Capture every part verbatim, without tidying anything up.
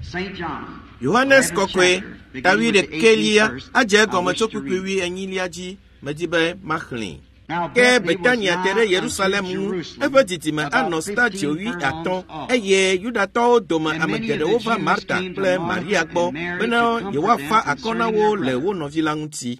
Johannes kokwe tawi de kelia aje gome chokukwe wi enyilia ji medibe machlin. Ke Betania tere Jerusalem eve titime ano stadio wi aton eye yudato doma amegede ova Martha ple Maria gbo bena yewa fa akona wo le wo novila nti.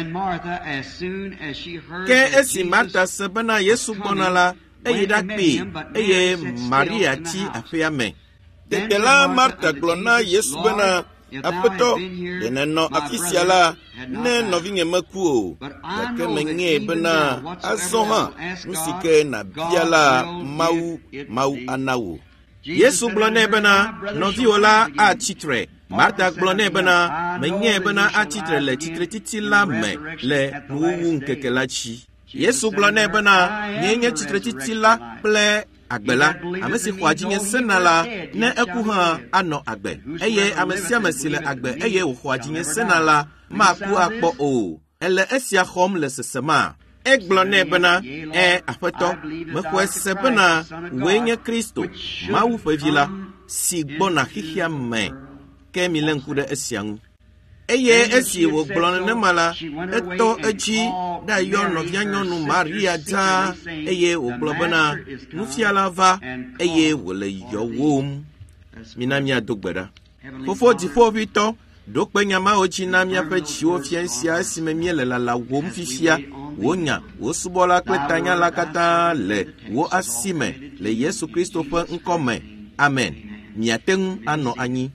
Ke esi Martha se bena Yesu bonala eye dakpe eye Maria ti afiame. De la Martha glona Yesu bena apeto deneno afisiala ne novinge makuo ke menye bena azonha musike na biala mau mau anawo Yesu blone bena noviola a titre Martha blone bena menye bena a titre le titre titila me le wu nkekelachi Yesu blone bena nyenye titre titila ple agbela amesi khwajinye senala ne ekuha ano agbe eye amesi amesile agbe eye khwajinye senala maku akpo o ele esia khom le sesema egblone bena e afeto mekwese bena wenye Kristo mawu fevila sigbona hihia me ke milenkude esian eye esi wo blone ne mala eto echi da yo no vyanyonu Maria ta eye wo blobena nufiala va eye wole yo wom minamia dogbera fofo di fo vito dokpenya ma ochi namia fe chi ofiansia simemiele la la wom fifia wonya wo subola kletanya la kata le wo asime le Yesu Kristo fe nkome amen miaten ano anyi.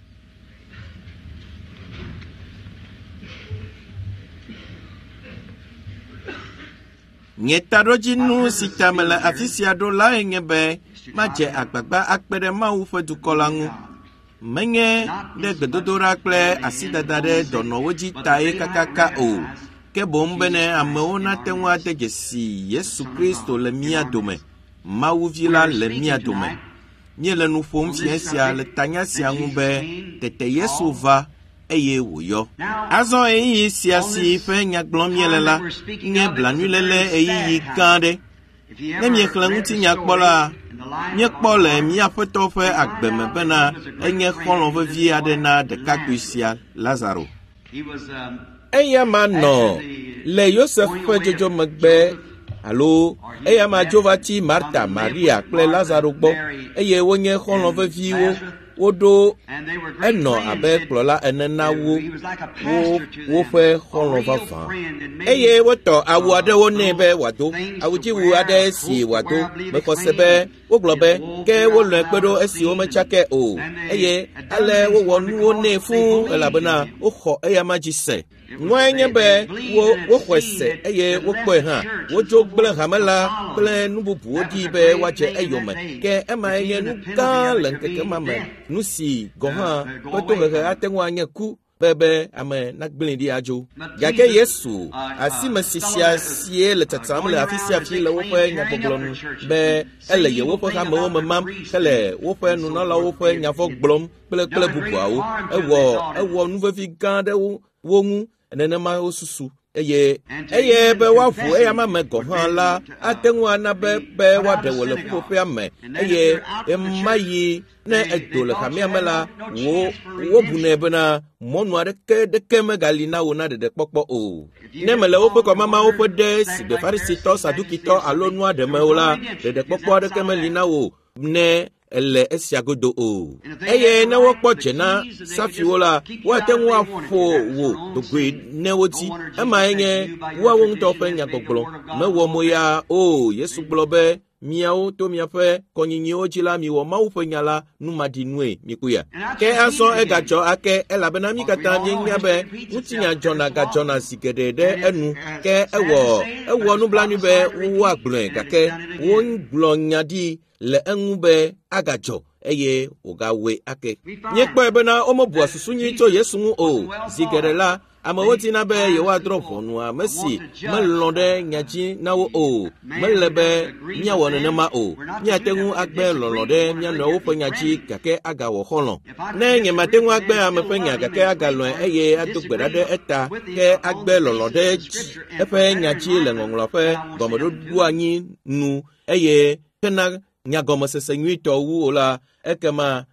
Nyetaroji nu sitamela afisiado la engebe maje agbagba akpere ma ufe dukolangu menye de gedodora kple asidadade donowoji tae kakaka o ke bombene ameona tenwa de jesi Yesu Kristo le mia dome ma uvila le mia dome nye le nu fom fiensia le tanya siangube tete Yesu va eye woyo azon eyi siasi fe nyaglom yelela nye blanulele eyi kande ne mi klanguti nyakpola nye kpole mi afeto fe agbeme bena enye kholon ve vie adena de kakusia Lazaro eya mano le Joseph fe jojo megbe alo eya ma jovati Martha Maria kple Lazaro gbo eye wonye kholon ve viwo wodo eno abe klola enena wo wo wo fe holon vafa eye woto awu ade woni be wato awuji wu ade si wato meko sebe wo globe ke wo le pedo esi o mechake o eye ale wo wonu woni fun elabena o kho eya majise nwenye be wo wo kwese eye wo pe ha wo jo gble hamala ple nububu odi be wache eyome ke ema eye nu ka lenkeke mame nusi goha poto he atenwanye ku bebe ame nagbelin di ajo yake Yesu asima sisia sie le tatamle afisia fi le wo fe nyaboglon be ele ye wo fe ka mo mamam kele wo fe nu na la wo fe nyafo gblom ple ple bubuawo ewo ewo nu fe fi gande wo wonu enenema osusu eye eye be wafu eya ma me gohan la atenwa na be be wa de wole pope ame eye emayi ne edole kamia mela wo wo bune bena monu ade ke de keme galina wona de de popo o ne mele wo pe ko mama wo pe de si be farisito sadukito alonu ade meola de de popo ade keme lina wo ne ele esiagodo o eye ne wo po jena safiwola wa tenwa fo wo dogwe ne woti ema enye wa won to pe nya gbogblo me wo moya o Yesu globe miao to miafe konyinyi ojila mi wo mawu fe nyala numadi nwe mikuya ke aso e gajo ake elabena mi kata nya be mutinya jona gajona sigedede enu ke ewo ewo nu blanu be wo agblo kake won glonya di le engube agajo eye ogawe ake nyekpo ebena omobu asusu nyi to Yesu o zigerela amawoti na be ye wa drop nu amesi melonde nyaji na wo o melebe nya wona ne ma o nya tengu agbe lolode nya no wo penyaji kake aga wo holon na nye matengu agbe amepenya kake aga lo eye atugberade eta ke agbe lolode efe nyaji le ngonglo fe gomodo du anyi nu eye kena nyagoma sese nyito wu ola ekema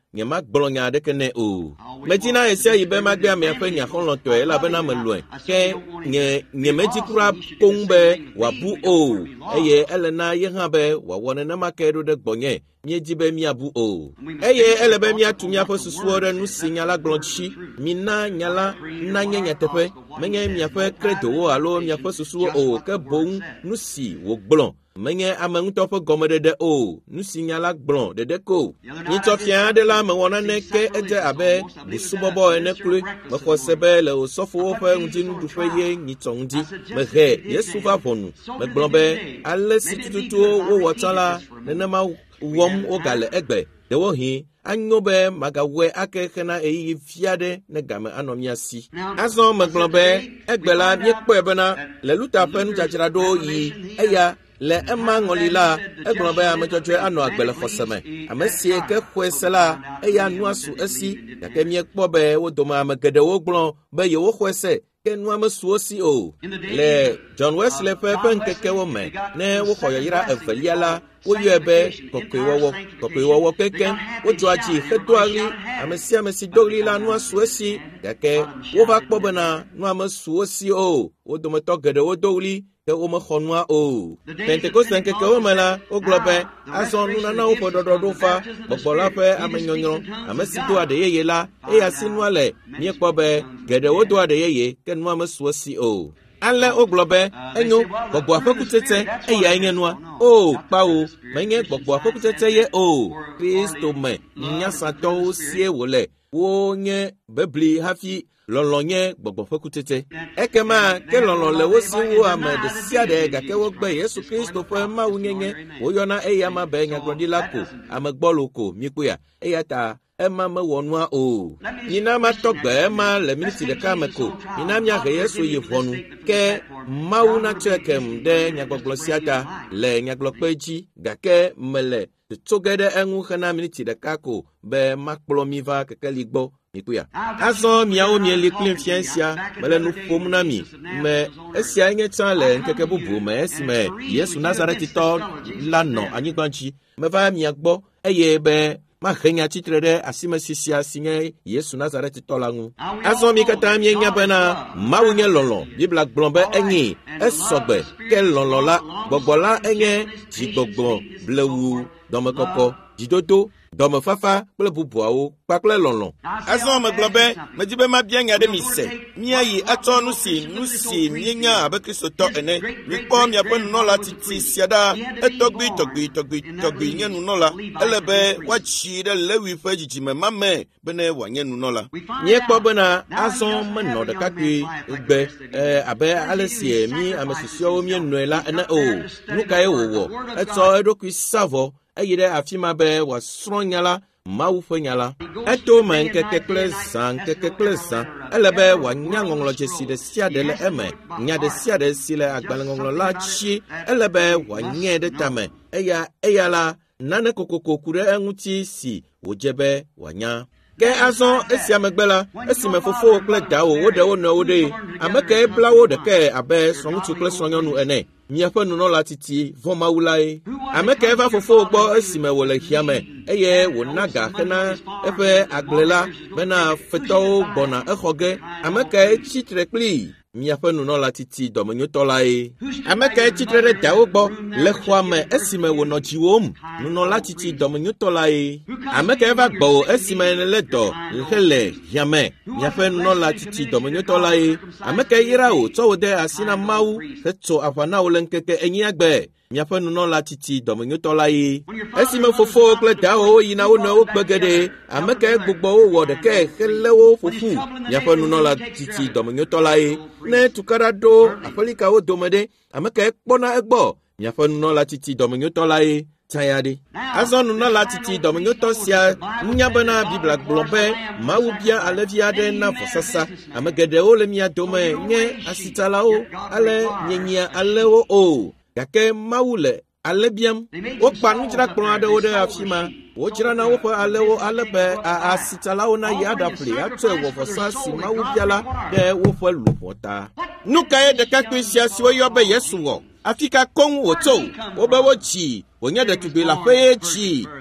nye ma gblonya de kene o medina esia yibe ma gbe me fa nya khon to e la bena melue ke nye nye meji kura kongbe wabu o eye elena ye ha be wa wona na makedo de gbonye nye jibe mi abu o eye elebe mi atumia po susuore nu signala glonchi mina nyala na nyenya tepe menye mi afa kredo o alo mi afa susuo o ke bon nu si wo gblon menye ameng to po gomede de o nu signala gblon de de ko ni to fia de la me wona ne ke eje abe bu subobo ene klu me ko sebe le o sofo fa nti nu du fe ye ni tongi me he yesu fa bonu me gblon be alle situtu wo wotala ne ma wom ogale egbe de wo hi anyobe magawe akekena eyi fiade ne game anomia si aso me gblon be egbela mi po ebena le luta pe nu jajira do yi eya le ema ngolila egbon ba amejojo ano agbele foseme amesie ke kwesela eya nu asu asi yake mi ekpo be wodoma amegede wo gbon be ye wo kwese ke nu amesuo si o le John Wesley pe pe nkeke wo me ne wo koyira evelia la wo yebe kokowo kokowo keke wo joaji fetoari amesia amesi dogli la nu asu asi yake wo ba kpo bena nu amesuo si o wodoma to gede wo dogli ke o me khonwa o Pentecost nke ke o mala o globe azon nu na o pododo do fa bobola pe amenyonyo amesido ade yeye la e ya sinwale mi ekpobe gede wo do ade yeye ke nu amesuo si o ale o globe enyo gbogbo afekutete e ya enyenua o pa o menye gbogbo afekutete ye o Kristo me nya sato sie wole wo nye bebli hafi lolonye gbogbo fekutete ekema ke lolon le wo si wo amed siade ga ke wo gbe Yesu Kristo fe ma unyenye wo yona eya ma be nya grodila ko amegboluko mikuya eya ta ema me wonua o yina ma togbe ma le miniti de kameko yina mia ge Yesu ye vonu ke mauna chekem de nya gboglosiata le nya glokpeji ga ke mele de togede enwu khana miniti de kako be makplomiva kekeligbo mikuya aso miao mieli clinfiancia mele nu pomuna mi me esia nye tale nkeke bubu me esime Yesu Nazareth to lano anyigbanchi me va mi agbo eye be ma khenya titrede asime sisia sinye Yesu Nazareth to langu aso mi kata mi nya bana mawunye lolo bibla glombe enyi esogbe ke lolo la gbogbola enye ji gbogbo blewu domekoko jidodo dome fafa kple bubuawo kpakple lolon azon me globe me dibe ma bien nya de mi se mi ayi ato nu si nu si mi nya abe Kristo to ene mi ko mi abe no la titi siada etogbi togbi togbi togbi nya nu no la elebe wachi de lewi fajiji me mame bene wanye nu no la nye kpo bena azon me no de kakwi egbe eh abe alesie mi amesisio mi enu la ene o nu kai wowo eto edokwi savo ayide afima be wa sronyala mawu fenyala eto man keke klezan keke klezan elebe wa nyangonglo jesi de siade le eme nya de siade sile agbalengonglo la chi elebe wa nye de tame eya eyala nane kokoko kure enguti si wojebe wanya ke azon esi amegbela esi mefofo kle dawo wode wona wode ameke blawo de ke abe sontu kle sonyonu ene miafa nuno latiti voma ulai ameke eva fofo gbo esi me wole hiame eye wonaga kana efe aglela bena feto bona ehoge ameke chitre kli miafa nuno latiti domenyo tolai ameke chitre dawo gbo le khwame esi me wono jiwom nuno latiti domenyo tolai ameke eva gbo esi me le do hele hiame miafa nuno latiti domenyo tolai ameke irao towode asina mau feto afana nkeke enyi agbe miafa nuno latiti domenyo tolai esime fofo kle dawo yina wo no gbegede ameke gbogbo wo de ke helewo fofu miafa nuno latiti domenyo tolai ne tukara do apolika wo domede ameke kpona egbo miafa nuno latiti domenyo tolai tayade azon nuno latiti domenyo tosia nyabana bibla glombe mawubia alevia de na fosasa amegede o le mia dome nye asitalao ale nyenya alewo o yake mawule alebiam o panu jira klon de o de afima o jira na wo fa alewo alebe asitalao na yada pli atwe wo fosasi mawubia la de wo fa lupota nuka de kakwisia siwo yobe Yesu wo afika kon woto obewo chi wonya de tugbe la fe chi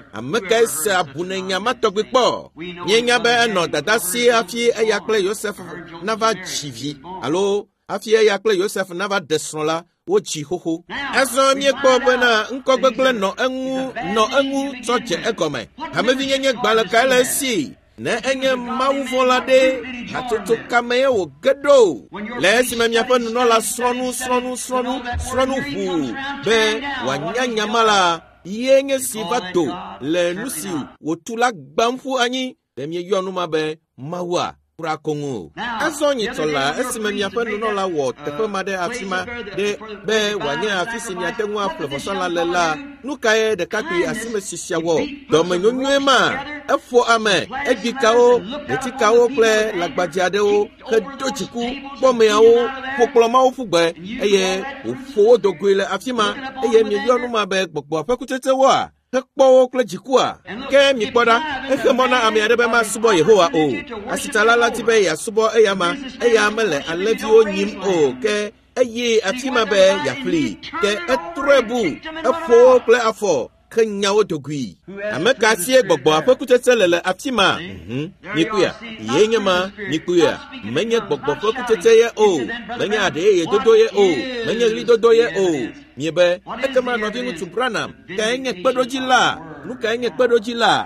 ameke se abune nyama tɔgbekpɔ mienya be enɔ dada si afi eya kple Yosef nava dzivi alo afi eya kple Yosef nava de srɔ̃ la wotsi xoxo ezɔ miekpɔ bena ŋkɔgbegblẽ nɔ eŋu nɔ eŋu tsɔ dze egɔme hamevi nyenye gbalẽkae le esi ne enye mawuvɔla ɖe hatsotso kame ye wòge ɖo le esime miaƒe nunɔla srɔ̃nu srɔ̃nu srɔ̃nu srɔ̃nu ʋuu be wòanya nyama la ye nye si va do le nu si wòtu la gbãm ƒu anyi be mieyɔ nu ma be Mawua kura koŋu azɔ nyitɔ la esime miaƒe nunɔla wɔ teƒe ma ɖe afi ma ɖe be wòanye afi si miate ŋu aƒle vɔsɔla le la nu kae ɖekakpui asime sisia wɔ dɔmenyonyoe ma efɔ ame egbikawo ɖetikawo kple lagbadze aɖewo hedo dziku kpɔmeawo ƒokplɔ mawo ƒugbe eye wòƒo wo do goe le afi ma eye mieyɔ nu ma be gbɔgbɔ ƒe kutsetse wɔa hekpɔwo kple dzikua ke mikpɔ ɖa exe mɔ na ame aɖe be masubɔ Yehowa o asitsala la di be yeasubɔ eya ma eya mele alẽviwo nyim o ke eye afi ma be yeaƒlee ke etrɔe bu eƒo wo kple afɔ ke nyawo dogui ame ka sie gbɔgbɔ ƒe kutsetse le le afi ma nikuya ye nye ma nikuya menye gbɔgbɔ ƒe kutsetse ye o menye aɖe ye dodo ye o menye ɣli dodo ye o miebe ekema nɔvi ŋutsu Branham ka enye kpeɖodzi la nu ka enye kpeɖodzi la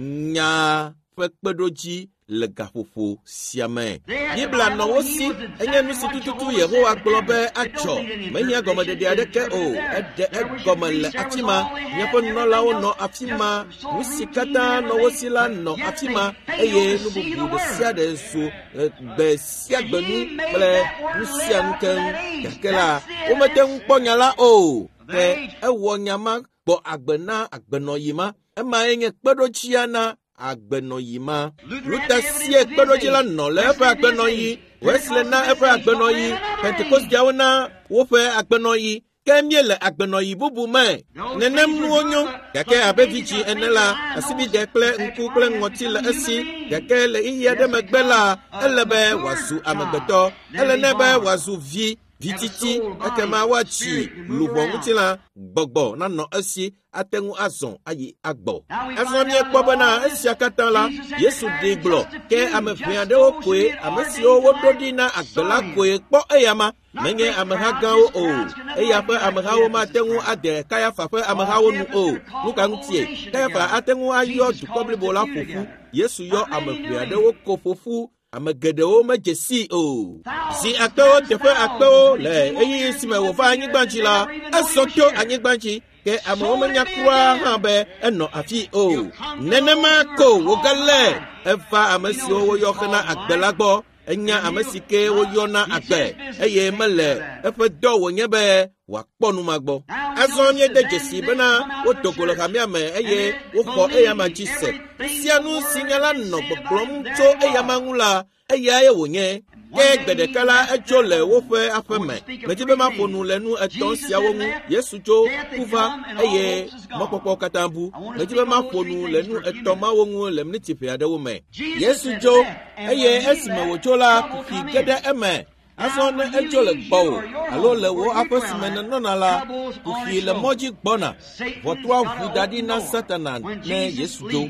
nya ƒe kpeɖodzi le gaƒoƒo sia me Biblia nɔ wo si enye nu si tututu Yehowa gblɔ be atsɔ menye gɔmeɖeɖe aɖeke o eɖe egɔme le afi ma miaƒe nunɔlawo nɔ afi ma nu si katã nɔ wo si la nɔ afi ma eye nu bubu ɖe sia ɖe so gbe sia gbe nu kple nu sia nu keŋ gake la womete ŋu kpɔ nya la o ke ewɔ nya ma gbɔ agbe na agbenɔyi ma emae nye kpeɖodzia na agbenɔyi ma Luther sie kpeɖodzi la nɔ le eƒe agbenɔyi Wesley na eƒe agbenɔyi Pentecostiawo na woƒe agbenɔyi ke miele agbenɔyi bubu me nenem nuwo nyo gake abe vidzi ene la asibide kple ŋku kple ŋɔti le esi gake le ɣeyiɣi aɖe megbe la ele be wòazu amegbetɔ ele ne be wòazu vi vititi ekema woatsi luʋɔ ŋutilã gbɔgbɔ nanɔ esi ate ŋu azɔ ayi agbɔ azɔ miekpɔ bena esia katã la Yesu ɖe gblɔ ke ame ʋɛ aɖewo koe ame siwo woɖo ɖi na agbe la koe kpɔ eya ma menye ameha gãwo o eya ƒe amehawo mate ŋu ade Kayafa ƒe amehawo nu o nu ka ŋutie Kayafa ate ŋu ayɔ dukɔ blibo la ƒoƒu Yesu yɔ ame ʋɛ aɖewo ko ƒoƒu ame geɖewo medze si o zi akpewo teƒe akpewo le eye si me wòva anyigba dzi la ezɔ to anyigba dzi ke amewo menya kura hã be enɔ afi o nenema ko wogalé eva ame siwo woyɔ hena agbe la gbɔ enya ame si ke woyɔna agbe eye mele eƒe dɔ wònye be wòakpɔ numa gbɔ azɔ miede dzesi bena wodo go le hamea me eye woxɔ eyama dzi se sia nu si nya la nɔ gbɔgblɔm tso eyama ŋu la eyae wònye ke gbe ɖeka la etso le woƒe aƒe me medi be maƒo nu le nu etɔ̃ siawo ŋu Yesu tso kuva eye mɔkpɔkpɔ katã bu medi be maƒo nu le nu etɔ̃ mawo ŋu le miniti ʋɛ aɖewo me Yesu dzo eye esime wòtso la kuxi ge ɖe eme azɔ ne etso le gbɔwò alo le wo aƒe si me nenɔna la kuxi le mɔ dzi gbɔna ʋɔtrua ʋu da ɖi na Satana ne Yesu dzo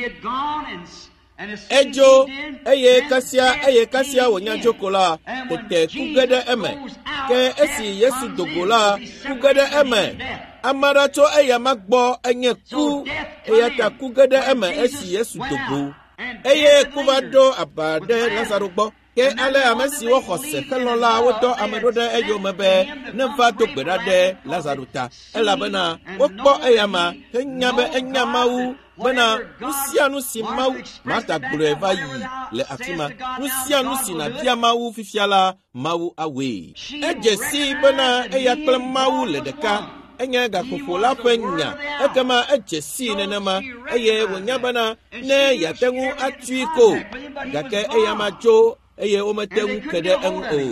edzo eye kasia eye kasia wònya dzoko la tete ku ge ɖe eme ke esi Yesu dogo la ku ge ɖe eme ame aɖe tso eya ma gbɔ enye ku eya ta ku ge ɖe eme esi Yesu dogo eye ku va ɖo aba ɖe Lazaro gbɔ ke ale ame siwo xɔ se helɔ la wodɔ ame ɖo ɖe eyome be ne va do gbe ɖa ɖe Lazaro ta elabena wokpɔ eya ma henya be enya Mawu bena nu sia nu si Mawu Marta gblɔe va yi le afi ma nu sia nu si nabia Mawu fifia la Mawu awoe edze si bena eya kple Mawu le ɖeka enye gaƒoƒo la ƒe nya ekema edze si nenema eye wònya bena ne yeate ŋu atui ko gake eya ma dzo eye womete ŋu ke ɖe eŋu o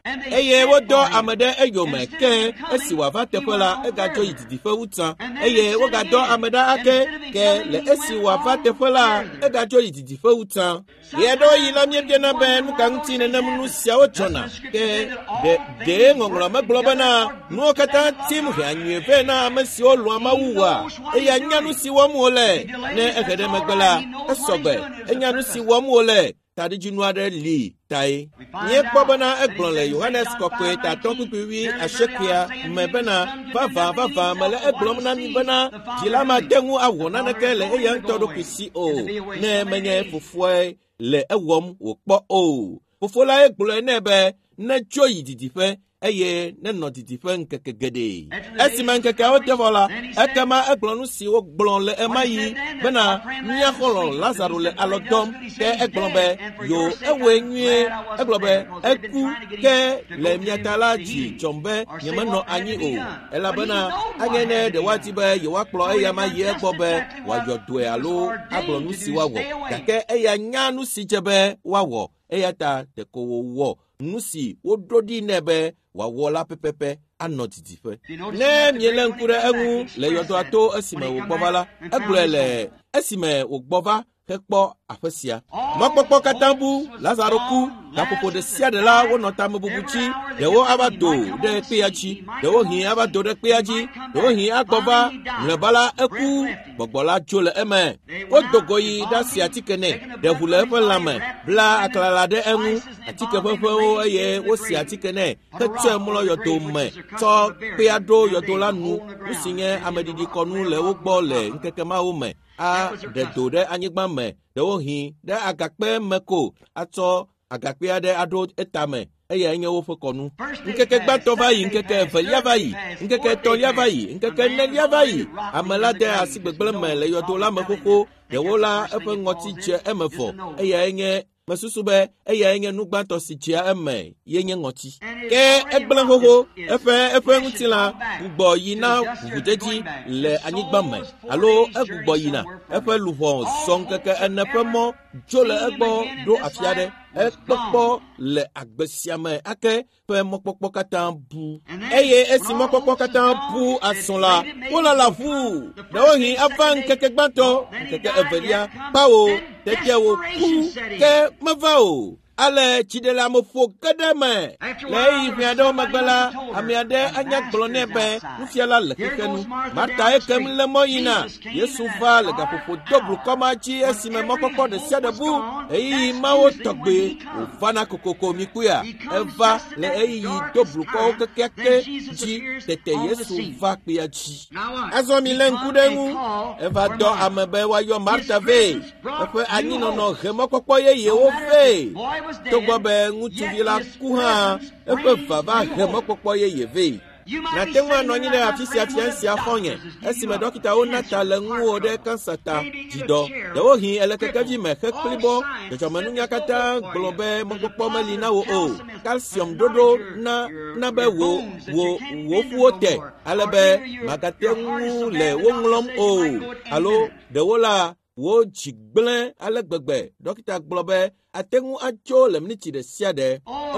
eye wodo amede eyome ke esi wava teƒe la egadzo yi didiƒe wuta eye wogado ameda ake ke le esi wava teƒe la egadzo yi didiƒe wuta ye do yi la miebiena be nu ka ŋuti nenem nu siawo dzɔna ke de de ŋɔŋlɔ megblɔ bena nuwo katã tim he anyuie vɛ na ame siwo lɔ̃a Mawu wa eye anya nu si wɔm wole ne ehe ɖe megbe la esɔgbe enya nu si wɔm wole tadijinu aɖe li tae míekpɔ bena egblɔ le Yohanes kɔkɔe tatɔ kpikpiwi asiekea me bena vava vava mele egblɔm na mi bena dzila mate ŋu awɔ naneke le eya ŋutɔ ɖokui si o ne menye fofoe le ewɔm wòkpɔ o fofo la egblɔe nɛ be netso yi didiƒe eye nenɔ didiƒe ŋkeke geɖe esime ŋkekeawo de vɔ la ekema egblɔ nu si wogblɔ le ema yi bena mía xɔlɔ Lazaro le alɔ dɔm ke egblɔ be yo ewoe nyuie egblɔ be eku ke le mia ta la dzi dzɔm be nyemenɔ anyi o elabena anye ne ɖe woadi be yewoakplɔ eya ma yi egbɔ be wòayɔ doe alo agblɔ nu si woawɔ gake eya nya nu si dze be woawɔ eya ta teko wòwɔ nu si woɖo ɖi nɛ be wòawɔ la pɛpɛpɛ anɔ didiƒe ne miele ŋku ɖe eŋu le yɔdoa to esime wògbɔ va la egblɔe le esime wògbɔ va hekpɔ aƒe sia mɔkpɔkpɔ katã bu Lazaro ku gaƒoƒo ɖe sia ɖe la wonɔ tame bubu dzi ɖewo ava do ɖe kpea dzi ɖewo hĩ ava do ɖe kpea dzi ɖewo hĩ agbɔ va mlɔeba la eku gbɔgbɔ la dzo le eme wodo go yi ɖasi atike nɛ ɖe ʋu le eƒe lãme bla aklala ɖe eŋu atike ƒeƒewo eye wosi atike nɛ hetsɔe mlɔ yɔdo me tsɔ kpea ɖo yɔdo la nu nu si nye ameɖiɖi kɔnu le wo gbɔ le ŋkeke mawo me a ɖe do ɖe anyigba me ɖewo hĩ ɖe agakpe me ko atsɔ agakpe aɖe aɖo etame eye enye woƒe kɔnu ŋkeke gbãtɔ va yi ŋkeke evelia va yi ŋkeke etɔ̃lia va yi ŋkeke enelia va yi ame la de asi gbegble me le yɔdo la me xoxo ɖewo la eƒe ŋɔti dze eme vɔ eye enye mesusu be eya enye nu gbãtɔ si dzea eme ye nye ŋɔti ke egblẽ xoxo eƒe eƒe ŋutilã gbugbɔ yina ʋuʋudedi le anyigba me alo egbugbɔ yina eƒe luʋɔ zɔ ŋkeke ene ƒe mɔ dzo le egbɔ ɖo afi aɖe ekpɔkpɔ le agbe sia me ake ƒe mɔkpɔkpɔ katã bu eye esi mɔkpɔkpɔ katã bu asɔ la wolala ʋu ɖewo hĩ ava ŋkeke gbãtɔ ŋkeke evelia kpawo tetewo ku ke meva o ale tsiɖela ƒo geɖe me le eyi ƒe aɖewo megbe la ame aɖe anya gblɔ nɛ be nufiala le xexe nu Marta ekem le mɔ yina Yesu va le gaƒoƒo do blukɔ ma dzi esime mɔkpɔkpɔ ɖe sia ɖe bu eyi mawo tɔgbe wòvana kokoko mikuia eva le eyi do blukɔwo kekeake dzi tete Yesu va kpea dzi azɔ mi le ŋku ɖe ŋu eva dɔ ame be woayɔ Marta vɛ eƒe anyinɔnɔ he mɔkpɔkpɔ yeyewo vɛ togbɔ be ŋutsuvi la ku hã eƒe vava he mɔkpɔkpɔ yeye vɛ nate ŋu anɔ anyi ɖe afi sia fia sia xɔnye esime dɔkitawo na ta le ŋuwo ɖe kansa ta dzidɔ ɖewo hĩ ele kekevi me xe kplibɔ dzɔdzɔmenunya katã gblɔ be mɔkpɔkpɔ meli na wo o calcium ɖoɖo na na be wo wo wo ƒuwo te ale be magate ŋu le wo ŋlɔm o alo ɖewo la wo dzi gblẽ ale gbegbe dɔkita gblɔ be ate ŋu atso le miniti ɖe sia ɖe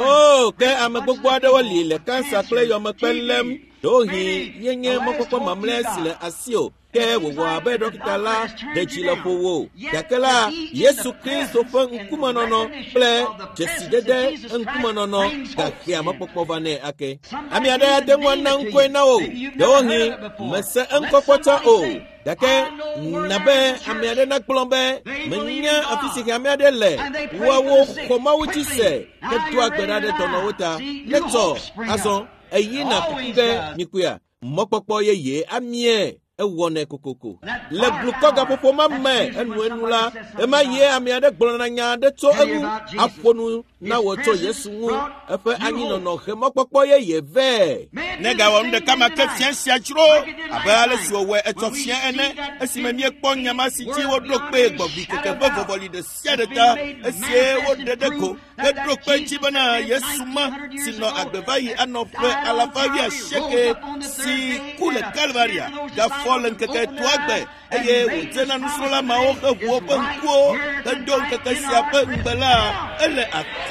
o ke ame gbogbo aɖewo li le kansa kple yɔmekpe lém ɖewo hĩ yenye mɔkpɔkpɔ mamlɛ si le asi o ke wòwɔ abe dɔkita la ɖe dzi le ƒo wo gake la Yesu Kristo ƒe ŋkumenɔnɔ kple dzesidede ŋkumenɔnɔ gahea mɔkpɔkpɔ va nɛ ake ame aɖe ate ŋu ana ŋkɔe na wo ɖewo hĩ mese eŋkɔkpɔtsɔ o gake nabe ame aɖe nakplɔ be menya afi si ame aɖe le woawo xɔ Mawu dzi se ke do agbe ɖa ɖe dɔnɔwo ta netsɔ azɔ eyina kuku ɖe mikuia mɔkpɔkpɔ yeye amie ewɔnɛ kokoko le blukɔ gaƒoƒo ma me enu enu la ema ye ame aɖe gblɔna nya aɖe tso eŋu aƒonu na wò tso Yesu ŋu eƒe anyinɔnɔ he mɔkpɔkpɔ yeye vɛ ne gawɔ nu ɖeka ma ke fia sia dzro abe ale si wòwɔe etsɔ fia ene esime miekpɔ nyama si dzi woɖo kpe gbɔgbi keke ƒe vɔvɔli ɖe sia ɖe ta esie woɖe ɖe ko heɖo kpe dzi bena Yesu ma si nɔ agbe va yi anɔ ƒe alafa wi asieke si ku le Kalvaria gafɔ le ŋkeke etoa gbe eye wòdze na nusrɔ̃la mawo he ʋuwo ƒe ŋkuwo heɖo ŋkeke sia ƒe ŋgbe la ele afi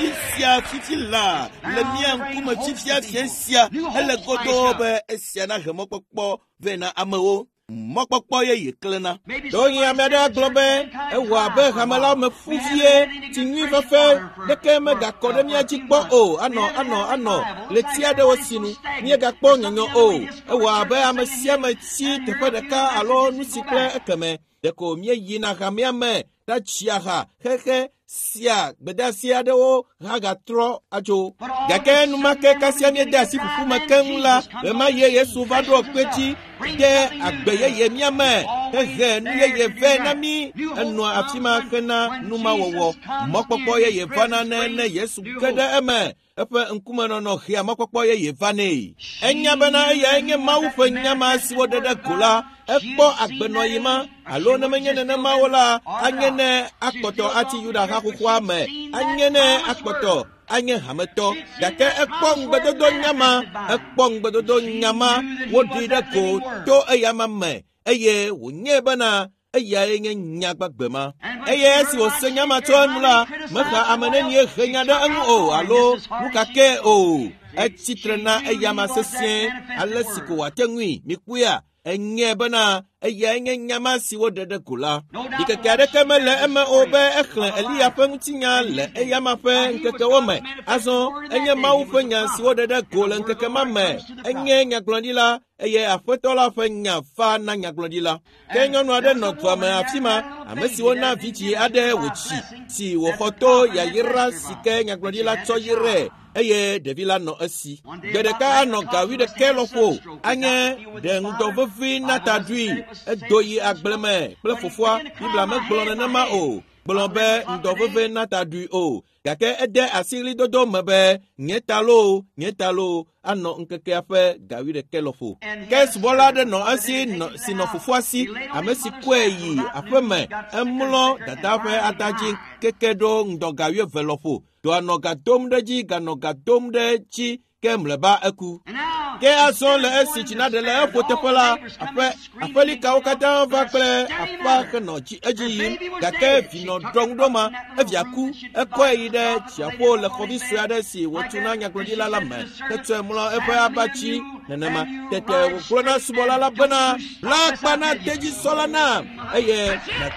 afisia fifila le mia nkume fifia fiesia ele godo be esia na hemokpokpo ve na amewo mokpokpo ye yeklena do yin ameda globe e wa be hamala me fufie tinwi fefe de ke me ga kode mia jikpo o ano ano ano le tia de osinu mi ga kpo nyanyo o e wa be amesia me ti te fe de ka alo nusikle ekeme de ko mi yina hamia me da chiaha hehe sia bedasia de o haga tro ajo gake numa ke kasia mi da si fufu makamula be ma ye yesu vado kweti de agbeye ye miame hehe nu ye ye ve na mi enu afima kana numa wowo mokpopo ye ye vana ne ne yesu kede eme efe nkume no no hia mokpopo ye ye vane enya bana ye nye mawu fe nyama si wodede kula ekpo agbenoyima alo na menye ne mawola anyene akpoto ati yuda ha kwukwa me anyene akpoto anye hameto gake ekpo ngbedodo nyama ekpo ngbedodo nyama wodi de ko to eyama me eye wonye bana eya enye nyagbagbema eye si osenya to nula maka amane nie henya da anu o alo mukake o echitrena eyama sesien alesiko watengwi mikuya enye bana eya enye nyama si wodede kula dikakade kemele eme obe ekhle elia pentinya le eyama fe nkeke wome azo enye mawu fe nya si wodede kula nkeke mame enye nyaglondila eye afetola fe nya fa na nyaglondila kenyo no ade no to ama afima amesi wona viti ade wochi si wo foto ya yira sike nyaglondila to yire eye devila no asi gedeka no gawi de kelofo anye de ndovofi natadui edoyi agbleme ple fofua bibla me gblone na ma o gblombe ndovofi natadui o gake ede asiri dodo mebe nyetalo nyetalo ano nkeke afe gawi de kelofo kes bola de no asi no sino fofua si amesi kweyi afeme emlo datafe ataji kekedo ndogawi velofo do anoga domde ji ganoga domde chi kemleba eku ke ason le esichina de le potefala ape afeli ka okata va kle afa kno chi eji gake fino dongdoma eviaku ekoyi de chiapo le kovisu ade si wotuna nyaglodi la lame tete mlo efe abachi nenema tete woklona subola la bana la pana teji solana eye na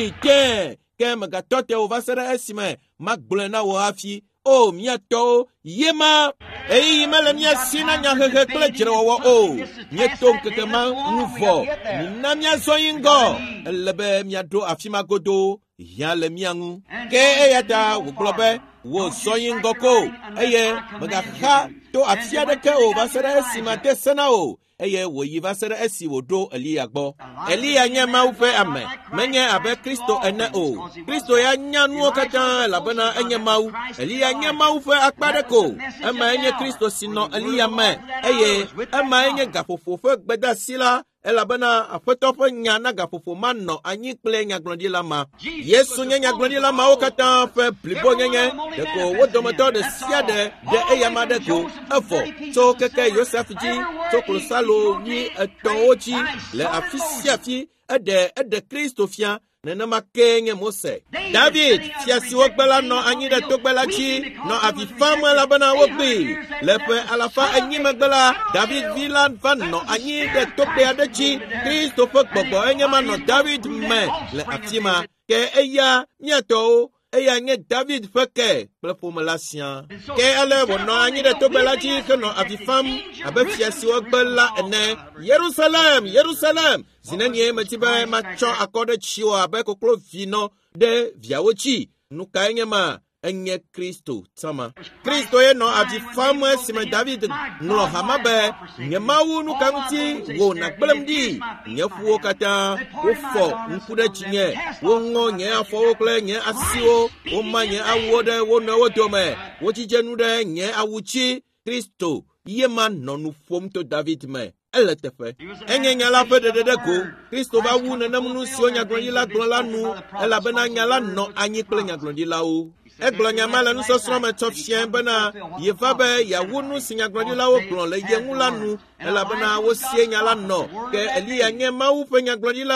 tuite kem gatote ovasere esime magblena wo afi o miato yema ei mele mia sina nya hehe kle jere wo o mieto nkeke ma nuvo na mia zoyingo lebe mia do afima godo ya le miangu ke eyata wo globe wo zoyingo ko eye maga kha to afia de ke ovasere esime te sena o eye wo yiva sere esi wodo Elia gbo Elia nya maufe ame menye abe Kristo ene o Kristo ya nya nuo kata labana enye mau Elia nya maufe akpadeko ema enye Kristo sino Elia me eye ema enye gafofofo gbeda sila elabana afetopo nya na gafofo manno anyi kple nya glondila ma Yesu nya nya glondila ma o kata fe plibo nyenye deko wodomoto de siade de eyama deko afo so keke Joseph ji so kolosalo ni etochi le afisia fi ede ede Kristofia nena makenye Mose David fiasi wogbela no anyi de togbela chi no afifam elabana wogbi lepe alafa anyi magbela David vilan van no anyi de togbe ade chi Christopher gbogbo enyama no David me le afima ke eya miato eya nye David feke plefo lasian ke ale wono anyi de togbela chi ke no afifam abe fiasi wogbela ene Jerusalem Jerusalem zinanye metiba macho akode chiwa abe koklo vino de viawochi nuka enyama enye Kristo tama Kristo ye no afifam sima David no hamabe nyemawu nuka nti wo na gbelemdi nyefuo kata wofo nkude chinye wo ngo nye afo wokle nye asiwo wo manye awode wo no wodome wo chijenu de nye awuchi Kristo yema nonu fom to David me eletefe enye nyala fe de de ko Kristo ba wu na namunu si onya glonila glonla nu ela bena nyala no anyi kle nya glonila o eglonya mala nu sosro me tofien bena yeva be ya wunu sinya glonila o glon le yenula nu ela bena wo sie nyala no ke Elia nye mawu fe nya glonila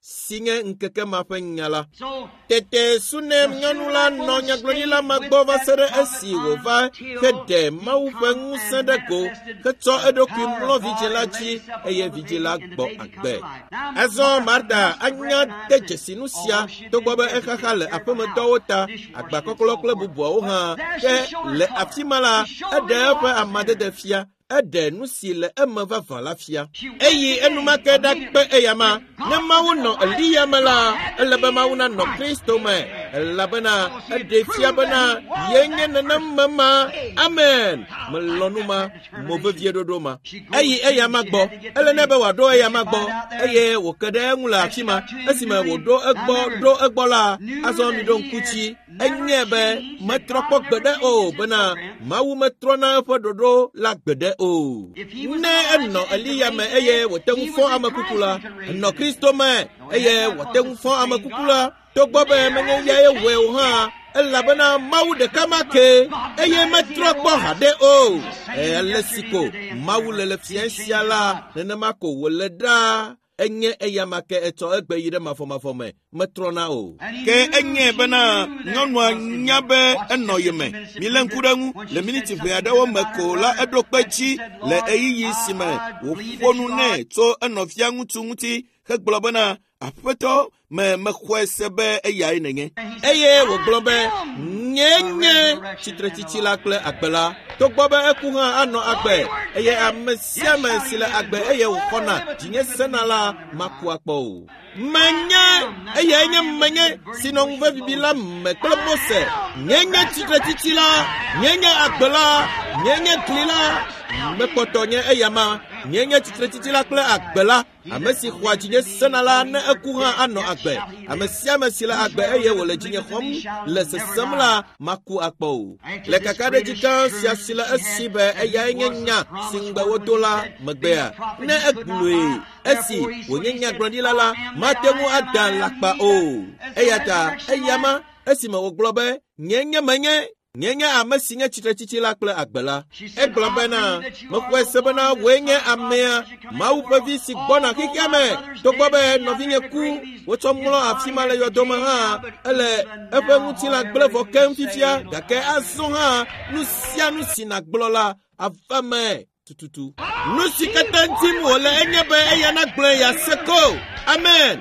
singe nkeke ma ƒe nya la. Tete sunem nyɔnu la nɔ nyagblɔɖila ma gbɔ va se ɖe esi wòva ke ɖe Mawu ƒe ŋusẽ ɖe go hetsɔ eɖokui mlɔ vidzĩ la dzi eye vidzĩ la gbɔ agbe. Azɔ Marta anya de dzesi nu sia togbɔ be exaxa le aƒemedɔwo ta agbakɔklɔ kple bubuawo hã ke le afi ma la eɖe eƒe amadede fia. Eɖe nu si le eme vavã la fia. Eyi enumake ɖakpe eyama ne Mawu nɔ Eliya me la ele be Mawu nanɔ Kristo me elabena eɖe fia bena ye nye nenema ma. Amen. Melɔnu ma movevie ɖoɖo ma. Eyi eyama gbɔ ele ne be wòaɖo eyama gbɔ eye wòke ɖe eŋu le afi ma esime wòɖo egbɔ ɖo egbɔ la azɔ mi ɖo ŋkutsi enye be metrɔ kpɔ gbeɖe o bena Mawu metrɔ na eƒe ɖoɖo la gbeɖe o. Ne enɔ Eliya me eye wòte ŋu fɔ ame kuku la enɔ Kristo me eye wòte ŋu fɔ ame kuku la togbɔ be menye yae wɔe o hã elabena Mawu ɖeka ma ke eye metrɔ kpɔ haɖe o. Ele si ko Mawu le le fia sia la nenema ko wòle ɖaa. Enye eyama ke etsɔ egbe yi ɖe mafɔmafɔ me metrɔna o. Ke enye bena nyɔnua nya be enɔ ye me milé ŋku ɖe ŋu le miniti ʋe aɖewo me ko la eɖo kpe dzi le eyiyi si me wòƒo nu nɛ tso enɔvia ŋutsu ŋuti hegblɔ bena aƒetɔ me mexɔe se be eyae nenye eye wògblɔ be nye nye tsitretsitsi la kple agbe la togbɔ be eku hã anɔ agbe eye ame sia ame si le agbe eye wòxɔna dzinye sena la maku akpɔ o. Menye eye nye menye si nɔ ŋuve bibi la me kple Mose nye nye tsitretsitsi la nye nye agbe la nye nye gli la mekpɔtɔ nye eyama nye nye tsitretsitsi la kple agbe la ame si xɔa dzinye sena la ne eku hã anɔ agbe. Ame sia ame si le agbe eye wòle dzinye xɔm le sesem la maku akpɔ o. Le kakaɖedzi gã sia si le esi be eyae nye nya si ŋugbe wodo la megbea ne egblɔe esi wònye nyagblɔɖila la mate ŋu ada lakpa o. Eya ta eyama esime wògblɔ be nye nye menye nye nye ame si nye tsitretsitsi la kple agbe la. Egblɔ bena mexɔe se bena wòe nye amea Mawu ƒe vi si gbɔna xixia me togbɔ be nɔvinye ku wotsɔ mlɔ afi ma le yɔdo me hã ele eƒe ŋutilã gblẽ vɔ keŋ fifia gake azɔ hã nu sia nu si nàgblɔ la ava me tututu. Nu si katã ŋutim wòle enye be eya nagblẽ yease ko. Amen.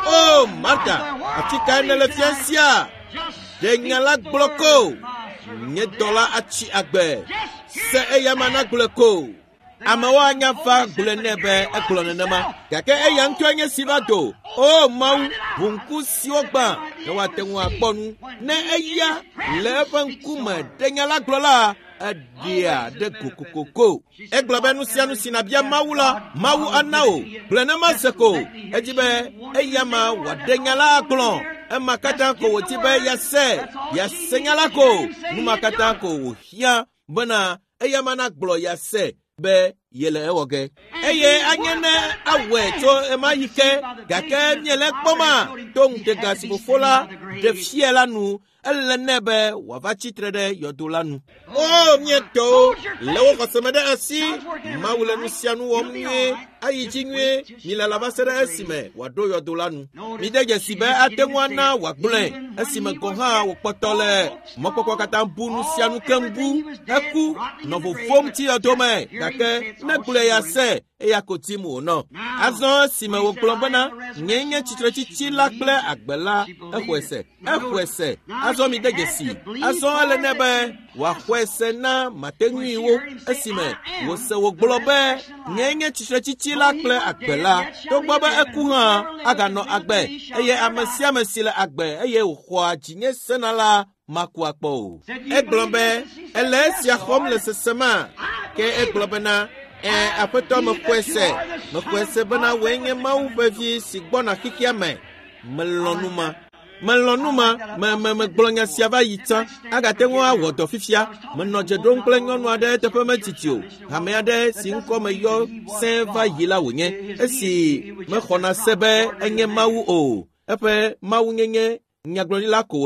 O Marta afi kae nele fia sia ɖe nya la gblɔ ko. Nye dɔ la atsi agbe se eyama nagblẽ ko. Amewo anya va gblẽ nɛ be egblɔ nenema gake eya ŋutɔ nye si va do. O Mawu ʋu ŋku siwo gbã ne woate ŋu akpɔ nu ne eya le eƒe ŋkume ɖe nya la gblɔ la eɖia ɖe kokokoko. Egblɔ be nu sia nu si nabia Mawu la Mawu ana o. Gblẽ ne ma se ko edzi be eyama wòaɖe nya la agblɔ. Ema katã ko wòdi be yase yase nya la ko nu ma katã ko wòhiã bena eyama nagblɔ yase be yele ewɔ ge eye anye ne awɔe tso ema yi ke gake miele kpɔma to ŋutega si fofo la ɖe fia la nu ele ne be wòava tsitre ɖe yɔdo la nu. O mietɔwo le wo xɔseme ɖe asi Mawu le nu sia nu wɔm nyuie ayi dzi nyuie mile la va se ɖe esime wòaɖo yɔdo la nu. Mide dzesi be ate ŋu ana wòagblẽ esime gɔ hã wòkpɔtɔ le mɔkpɔkpɔ katã bu nu sia nu keŋ bu eku nɔ vovom ti yɔdo me gake ne gblẽ ya se eya ko tim wònɔ. Azɔ esime wògblɔ bena nye nye tsitretsitsi la kple agbe la exɔe se exɔe se azɔ mi de dzesi azɔ ele ne be wòaxɔe se na mate ŋuiwo esime wòse wògblɔ be nye nye tsitretsitsi la kple agbe la togbɔ be eku hã aganɔ agbe eye ame sia ame si le agbe eye wòxɔa dzinye sena la maku akpɔ o. Egblɔ be ele esia xɔm le sesema ke egblɔ bena Eh, aƒetɔ mexɔe se mexɔe se bena wòe nye Mawu ƒe vi si gbɔna xixia me melɔ nu ma melɔ nu ma me me megblɔ nya sia va yi tsã agate ŋu awɔ dɔ fifia menɔ dze ɖom kple nyɔnu aɖe teƒe metiti o ame aɖe si ŋkɔ me yɔ sẽ va yi la wònye esi mexɔna se be enye Mawu o eƒe Mawu nyenye nyagblɔɖila ko wònye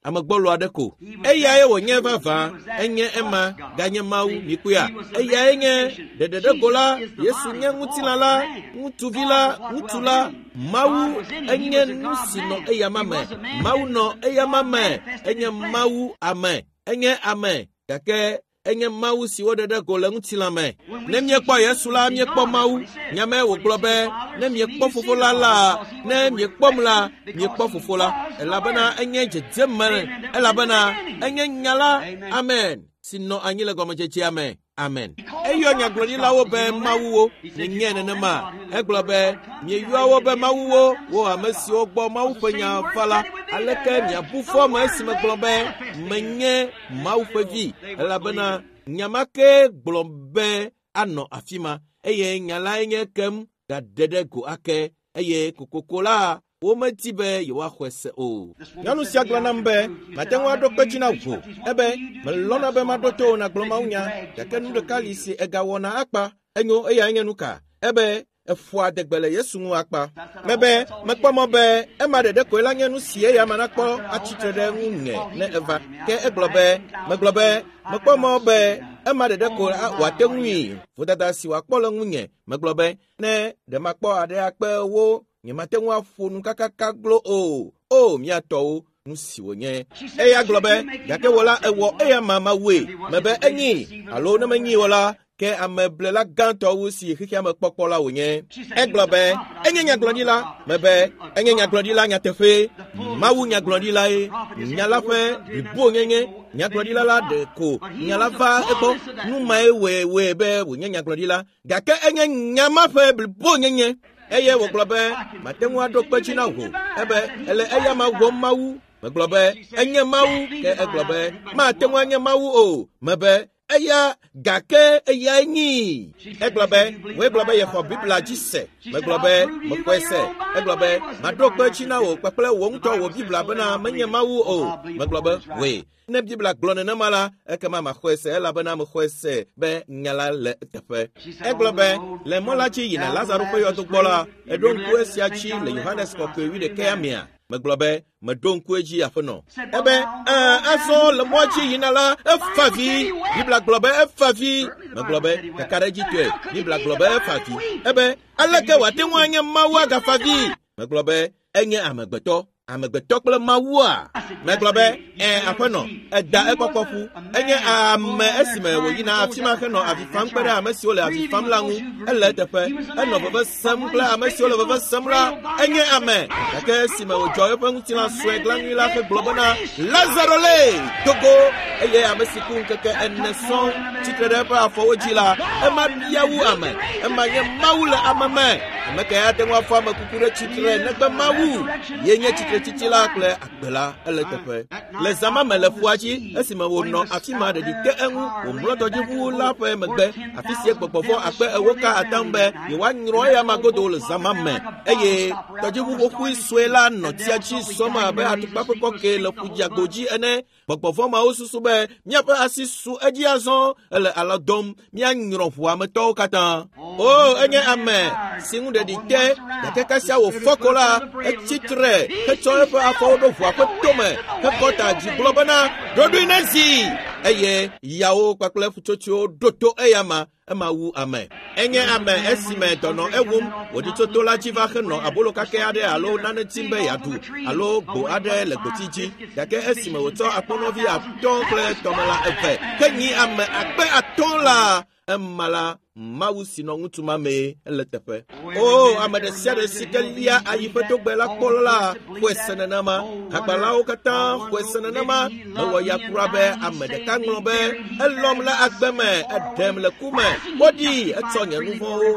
amagbolo adeko eya ye wonye vava enye ema ganye mau mikuya eya enye dedede gola Yesu nye ngutilala ngutuvila ngutula mau enye nusino eya mame mau no eya mame enye mau ame enye ame kake enye mau si wodede gola ngutilame nemye kwa Yesu la mye kwa mau nyame wo globe nemye kwa fofola la nemye kwa mla mye kwa fofola elabana enye jedemel elabana enye nyala amen sino anyile gomo chechi amen amen eyo nya glori la wo be mawuo nye ne ma e globe nye yu wo be mawuo wo amesi ogbo mawu penya fala aleke nya bufo ma esime globe menye mawu fevi elabana nyamake globe ano afima eye nyala enye kem da dede go ake eye kokokola wo matibe yo ahwese o nyanu sia glana mbe matenwa do pechina wo ebe melona be madoto na gloma unya yakenu de kalisi ega wona akpa enyo eya enyenuka ebe efua degbele Yesu nwu akpa mebe mekpomo be e ma dede ko ela nyanu sie ya manakpo achitrede nne ne eva ke eglobe meglobe mekpomo be e ma dede ko watenwi fudada si wakpolo nwunye meglobe ne de makpo ade akpe wo nyematengwa funu kakaka glo o o miato nusiwonye eya globe yake wala ewo eya mama we mebe enyi alo na menyi wala ke ameblela ganto wusi hihia mekpopola wonye e globe enye nya glodila mebe enye nya glodila nya tefe mawu nya glodila e nya lafe ribo nyenye nya glodila la de ko nya lava ebo numa ewe we be wonye nya glodila gake enye nya mafe ribo nyenye eye wo globe matenwa do pechina wo ebe ele eya ma wo mawu me globe enye mawu ke e globe matenwa enye mawu o mebe eya gake eya enyi e globe we globe ye for bibla jise me globe mo kwese e globe ma do pechina wo peple wo nto wo bibla bana menye mawu o me globe we ne bibla glone na mala e kama ma kwese ela bana mo kwese be nyala le tefe e globe le molachi yina Lazarus pe yo to gbola e don kwesi achi le Yohannes ko pe wi de kamia me globe me don kweji afono ebe eh aso le mochi yina la e favi bibla globe e favi me globe ka kareji tue bibla globe e favi ebe aleke watenwa anya mawa ga favi me globe enye amegbeto amegbeto kple mawua me globe eh afono e da e kokofu enye ame esime wo yina afima ke no afifam kpere amesi ole afifam langu ele tefe eno bebe semple amesi ole bebe semra enye ame ke esime wo joy pe ngutina swe glangi la fe globe na Lazaro le togo eye amesi kun keke eneson titrede pa afowojila e ma biawu ame e ma ye mawule amame me ke atenwa fa makukure titre negbe mawu yenye titre titila kle akbela ele tefe les zama melefuachi esime wo no afima de dike enwu wo mlodo jivu la fe megbe afisie gbogbo akpe ewoka atambe ye wa nyro ya magodo le zama me eye tojivu wo ku isuela no tiachi soma be atukpa pe koke le fujagoji ene gbogbo ma osusu be miape asisu eji azon ele aladom mia nyro fu ameto katan o enye ame singu de dike de kasia wo fokola etitre to efe afodo fu apotome kota ji globana doduinezi eye yawo kwakle fuchocho doto eyama emawu ame enye ame esime tono ewum odito la jiva khno abolo kake ade alo nane timbe yadu alo bo ade le gotiji dake esime woto aponovi aton kle tomala efe kenyi ame akpe aton la emala mawu sino ngutuma me eletepe oh amade siade sikelia ayifeto gbela kola kwesenenama agbalawo kata kwesenenama no yakurabe amade kanglobe elom la agbeme edem le kume bodi etonya nuvo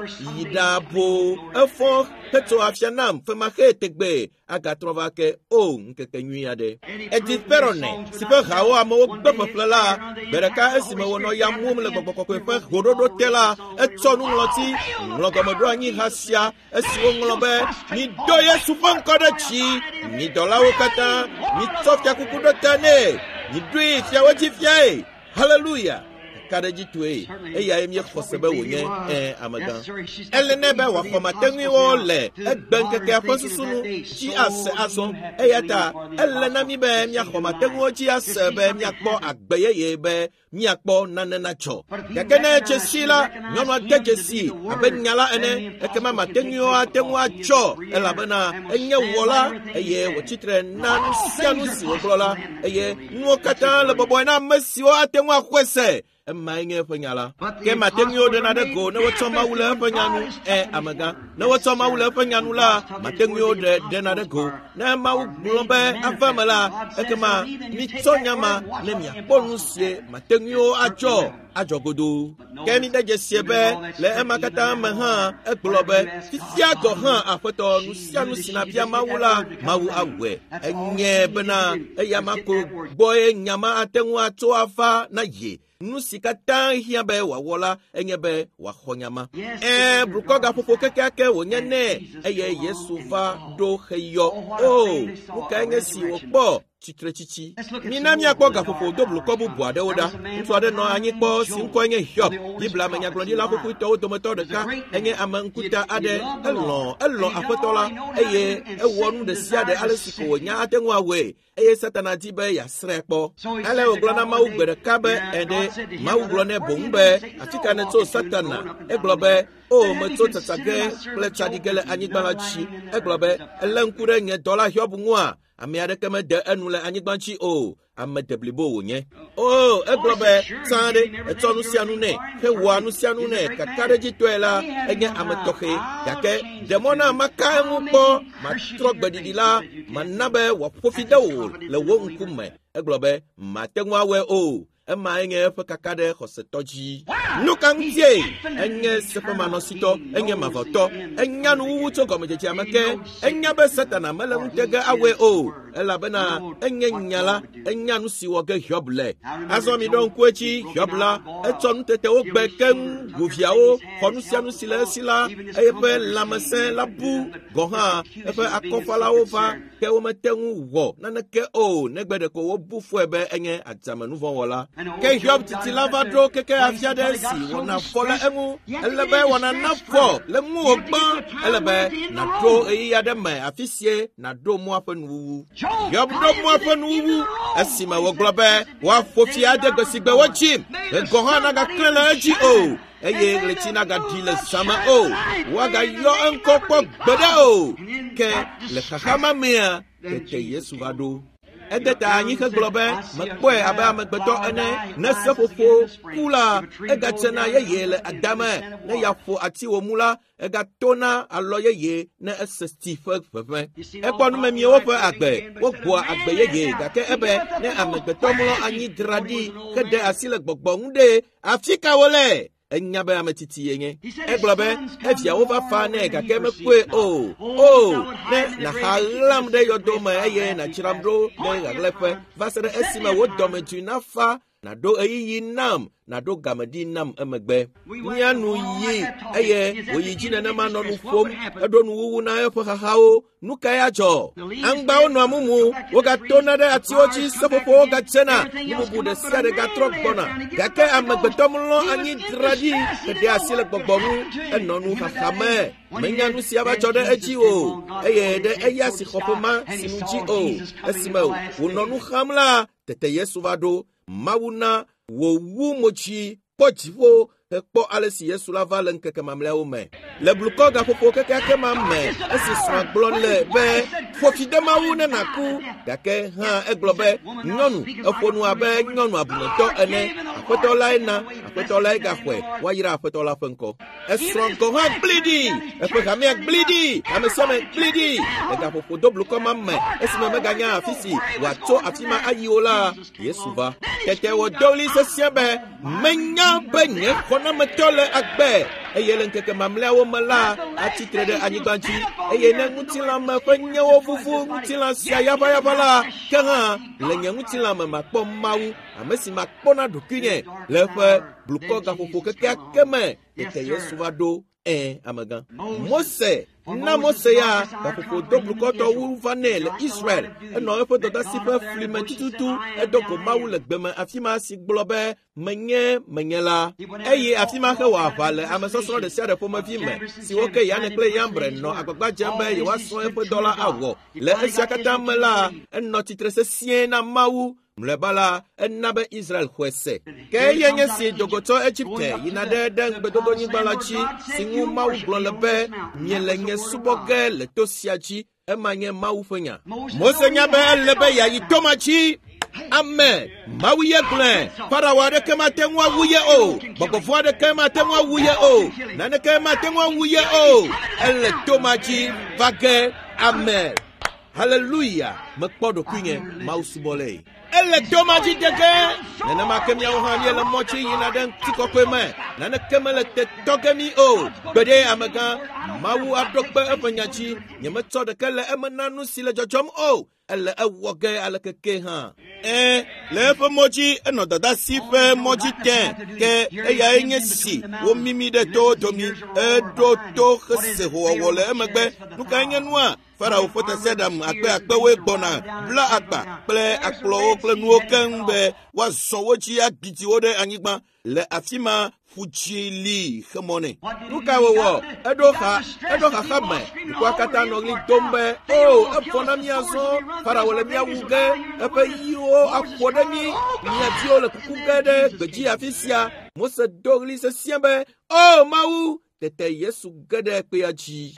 yidabo efo peto afianam fema hetegbe aga trova ke o nkeke nyuade edi perone sipe hawo amo gbepeflela bereka esime wono yamum le gbogbo pe gododo tela etonu loti nglogomodo anyi hasia esiwo nglobe ni doye supon kodachi ni dolawo kata ni tofya kukudo tane ni dui fya waji fya hallelujah kakaɖedzi toe eya mi xɔse be wònye ɛ amegã ele ne be wòaxɔ mateŋuiwo le egbe ŋkekea ƒe susunu dzi ase azɔ eya ta ele na mi be miaxɔ mateŋuiwo dzi ase be miakpɔ agbe yeye be miakpɔ nane natsɔ gake ne dzesi la nyɔnua de dzesi abe nya la ene ekema mateŋuiwo ate ŋu atsɔ elabena enye wɔla eye wòtsitre na nu sia nu si wògblɔ la eye nuwo katã le bɔbɔe na ame siwo ate ŋu axɔe se emae nye eƒe nya la ke mateŋuiwo ɖena ɖe go ne wotsɔ mawu le eƒe nyanu ɛ amegã ne wotsɔ mawu le eƒe nyanu la mateŋuiwo ɖe ɖena ɖe go ne mawu gblɔ be ava me la ekema mitsɔ nyama ne miakpɔ nu sie mateŋuiwo atsɔ adzɔ godoo ke mi de dzesie be le ema katã me hã egblɔ be fifia gɔ hã aƒetɔ nu sia nu si nabia mawu la mawu awɔe enye bena eya ma ko gbɔe nyama ate ŋu atso ava na ye nu si katã hiã be wòawɔ la enye be wòaxɔ nyama ɛ blukɔ gaƒoƒo kekeake wònye nɛ eye yesu va ɖo heyɔ o nu kae nye si wòkpɔ tsitre tsitsi mina miakpɔ gaƒoƒo do blukɔ bubu aɖewo ɖa ŋutsu aɖe nɔ anyi kpɔ si ŋkɔe nye Hiob Biblia me nyagblɔɖila ƒoƒoetɔwo dometɔ ɖeka enye ame ŋkuta aɖe elɔ elɔ aƒetɔ la eye ewɔ nu ɖe sia ɖe ale si ko wònya ate ŋu awɔe eye Satana di be yeasrɛ̃ kpɔ ale wògblɔ na Mawu gbe ɖeka be ɛɖe Mawu gblɔ nɛ boŋ be afi ka nètso Satana egblɔ be o metso tsetsage kple tsaɖige le anyigba la dzi egblɔ be elé ŋku ɖe nye dɔla Hiob ŋua ame aɖeke mede enu le anyigba dzi o ame de blibo wònye o egblɔ be tsã ɖe etsɔ nu sia nu nɛ hewɔa nu sia nu nɛ kaka ɖe dzitɔe la enye ame tɔxɛ gake ɖemɔ na maka eŋu kpɔ matrɔ gbeɖiɖi la mana be wòaƒofi de wò le wo ŋkume egblɔ be mate ŋu awɔe o ema enye eƒe kaka ɖe xɔsetɔ dzi nu ka ŋutie enye seƒemanɔsitɔ enye mavɔtɔ enya nuwuwu tso gɔmedzedzea me ke enya be Satana mele ŋute ge awɔe o elabena enye nya la enya nu si wɔ ge Hiob le azɔ mi ɖɔ ŋku edzi Hiob la etsɔ nutetewo gbe keŋ goviawo xɔ nu sia nu si le esi la eye eƒe lãmesẽ la bu gɔ hã eƒe akɔfalawo va ke womete ŋu wɔ naneke o negbe ɖeko wobu fɔe be enye adzamenuvɔwɔla ke Hiob titi la va ɖo keke afia ɖe si wɔna fɔ le eŋu ele be wɔna na fɔ le ŋuwò gbã ele be naɖo ɣeyiɣi aɖe me afi sie naɖo mɔa ƒe nuwuwu Hiob ɖo mɔa ƒe nuwuwu esime wògblɔ be woaƒo fi ade gbe si gbe wodzim egɔ hã nagaklẽ le edzi o eye ɣleti nagaɖi le zã me o woagayɔ eŋkɔ kpɔ gbeɖe o ke le xaxama mea tete Yesu va ɖo ede ta anyi hegblɔ be mekpɔe abe amegbetɔ ene ne seƒoƒo ku la egatsena yeye le adame ne yaƒo ati wòmu la egatona alɔ yeye ne ese sti ƒe ʋeʋẽ ekpɔ numemiewo ƒe agbe wogbɔa agbe yeye gake ebe ne amegbetɔ mlɔ anyi dra ɖi heɖe asi le gbɔgbɔ ŋu ɖe afi ka wole enya be ame titi yenye egblɔ be eviawo va fa nɛ gake mekpɔe o o ne naxa ɣlam ɖe yɔdo me eye natsram ɖo ɖe ɣaɣleƒe va se ɖe esime wo dɔmedzoe nafa naɖo ɣeyiɣi nam naɖo gameɖi nam emegbe míanu yi eye wòyi dzi nenema nɔ nu ƒom eɖo nuwuwu na eƒe xaxawo nu kae adzɔ aŋgbawo nɔa mumu wogatona ɖe atiwo dzi seƒoƒowo gatsena nu bubu ɖe sia ɖe gatrɔ gbɔna gake amegbetɔ mlɔ anyi dra ɖi eɖe asi le gbɔgbɔ ŋu enɔ nu xaxa me menya nu sia va tsɔ ɖe edzi o eye ɖe eya si xɔ ƒe ma si nu dzi o esime wònɔ nu xam la tete Yesu va ɖo Mawu na wòwu motsi kpɔ dziƒo hekpɔ ale si Yesu la va le ŋkeke mamlɛawo me le blukɔ gaƒoƒo kekeake ma me esi srɔ̃a gblɔ le be ƒofi de Mawu ne naku gake hã egblɔ be nyɔnu eƒo nu abe nyɔnu abunɛtɔ ene aƒetɔ lae na aƒetɔ lae gaxɔe woayra aƒetɔ la ƒe ŋkɔ esrɔ̃ gɔ hã gblẽ ɖi eƒe hamea gblẽ ɖi ame sia ame gblẽ ɖi le gaƒoƒo do blukɔ ma me esime meganya afi si wòatso afi ma ayi o la Yesu va tete wòdo ɣli sesẽ be menya be nye xɔnametɔ le agbe eye le ŋkeke mamlɛawo me la atsitre ɖe anyigba dzi eye ne ŋutilã me ƒe nyewo vuvu ŋutilã sia yabayaba la ke hã le nye ŋutilã me makpɔ Mawu ame si makpɔna ɖokuinye le eƒe blukɔ gaƒoƒo kekeake me tete Yesu va ɖo eh amaga Mose na Mose ya kapopo do brukoto wu vanel Israel eno efo do da sipa flimen tutu edoko mawu le gbema afima si globe menye menyela eye afima ke wa vale amesosoro de sia de fo mafime si woke ya ne kle yambre no agbagba jembe ye wa so efo dollar awo le esiakata mela eno titrese sien na mawu mlebala enabe Israel kwese ke yenye si dogoto Egypte yinade den bedodo nyibalachi singu mawu glolebe nyelenye suboge le tosiachi emanye mawu fenya Mose nyabe lebe ya yitomachi amen mawu ye glen para wade kema tenwa wuye o bogofo de kema tenwa wuye o nane kema tenwa wuye o ele tomachi vage amen hallelujah makpodo kwinye mawu subole ele tomaji dege nana makemya ohanye la mochi yina den tikokweme nana kemele te togemi o bede amaga mawu adokbe efanyachi nyemeto de kele emenanu sile jojom o ele ewoge alekeke ha eh le mochi eno dada sife mochi ten ke eya enye si wo mimi de to domi e do to khse ho wole emegbe nuka enye nua Farao fota sedam akpe akpe we gbona bla akpa ple akplo kle nuo kengbe wa sowo chi agiti ode anyigba le afima fuchili khemone nuka wowo edo kha edo kha khame kwa kata no li tombe o afona miaso Farao le miawuge epe yo afodani miatio le kukugede gji afisia Mose dogli se siembe o mawu tete Yesu gede pe achi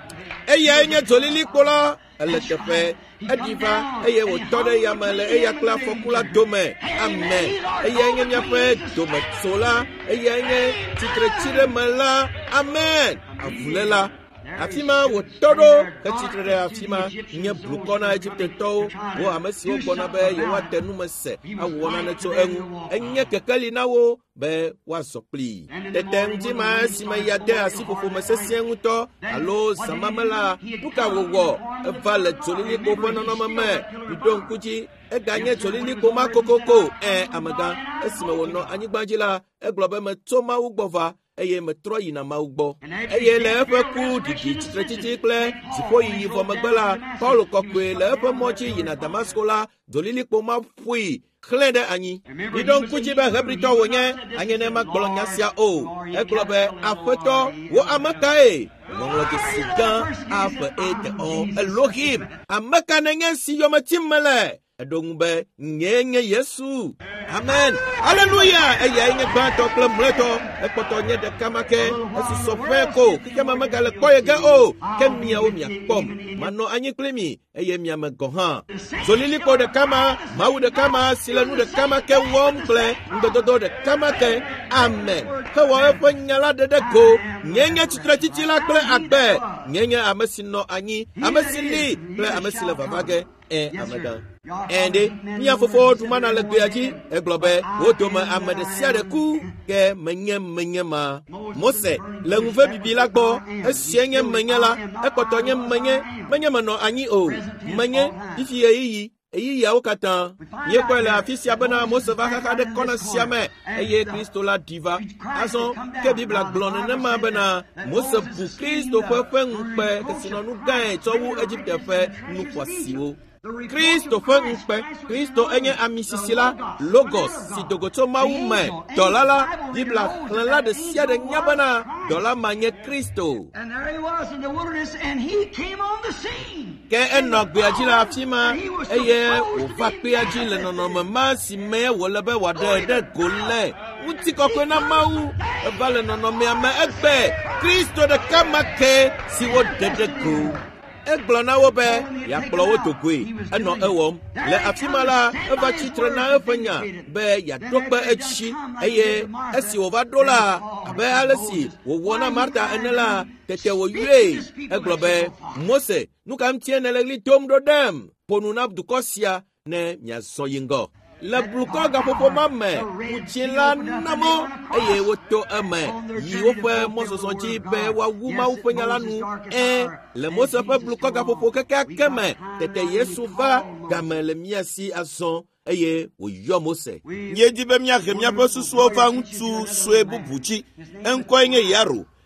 eye nye tolili kola ele tefe ediva eye wotode yamale eye kla fokula dome amen eye nye nyape dome sola eye nye titre tire mala amen avulela afima wotodo ke titre afima nye blukona Egypte to wo amesi wo bona be ye wa tenu mese awona ne to enu enye kekeli na wo be wa sopli tetenji ma sima yade asipofo mesesien to alo samamela duka wowo vale tolili ko pono no mame bidon kuji e ganye tolili ko makokoko eh amaga esime wono anyigbajila e globe me to ma ugbova eye me tro yi na ma ugbo eye le efe ku digi titretiti kle sifo yi vo magbala Paul kokwe le efe mochi yi na Damascus la dolili ko ma fui klede anyi bidon kuji be hebrito wonye anye ne magbolonya sia o e globe afeto wo amakae wonlo ke sigan afa ete o Elohim amaka nenye si yomatimele edongbe nyenye Yesu amen hallelujah eye nye gbanto kle mleto ekpoto nye de kamake esu sofeko kikema magale koyega o kemia o mia pom mano anyi klemi eye mia megohan zolili ko de kama mawu de kama silanu de kamake wom kle ndododo de kamake amen kawo efanyala de de ko nyenye chitra chichila kle akbe nyenye amesino anyi amesili kle amesile vavage e ameda ende nya fofo tumana le gbeaji e globe wotoma amede sia de ku ke menye menye ma Mose le nguve bibi la gbo esienye menye la ekotonye menye menye mano anyi o menye ifi eyi eyi ya okatan ye ko le afisia bana Mose va kaka de kona siame eye Kristo la diva aso ke bibla glone ne ma bana Mose bu Kristo fe fe ngpe ke sino nu gan to wu Egypte fe nu kwasiwo Kristo fe ngpe Kristo enye amisisila logos si dogoto maume dolala bibla klanla de sia de nyabana dola manye Kristo and there he was in the wilderness and he came on the scene ke enok beaji la afima eye o va beaji le nono ma si me wole be wade de gole uti kokwe na mau e vale nono me ama egbe Kristo de kamake si wo de de go eglona wo be ya kplo wo tokwe eno ewom le afima la eva chitre na efanya be ya dokpe echi eye esi wo va dola abe alesi wo wona Marta enela tete wo yue eglobe Mose nuka mtie ne legli tom do dem ponuna dukosia ne nya soyingo le bluko ga popo mame uchila namo eye woto ame yi wo fe mososo ji be wa wuma wo fenya lanu eh le Mose pe bluko ga popo keke keme tete Yesu va game le miasi ason eye wo yo Mose nye di be mia ke mia pe susu o fa ntu so ebubuchi enko enye yaro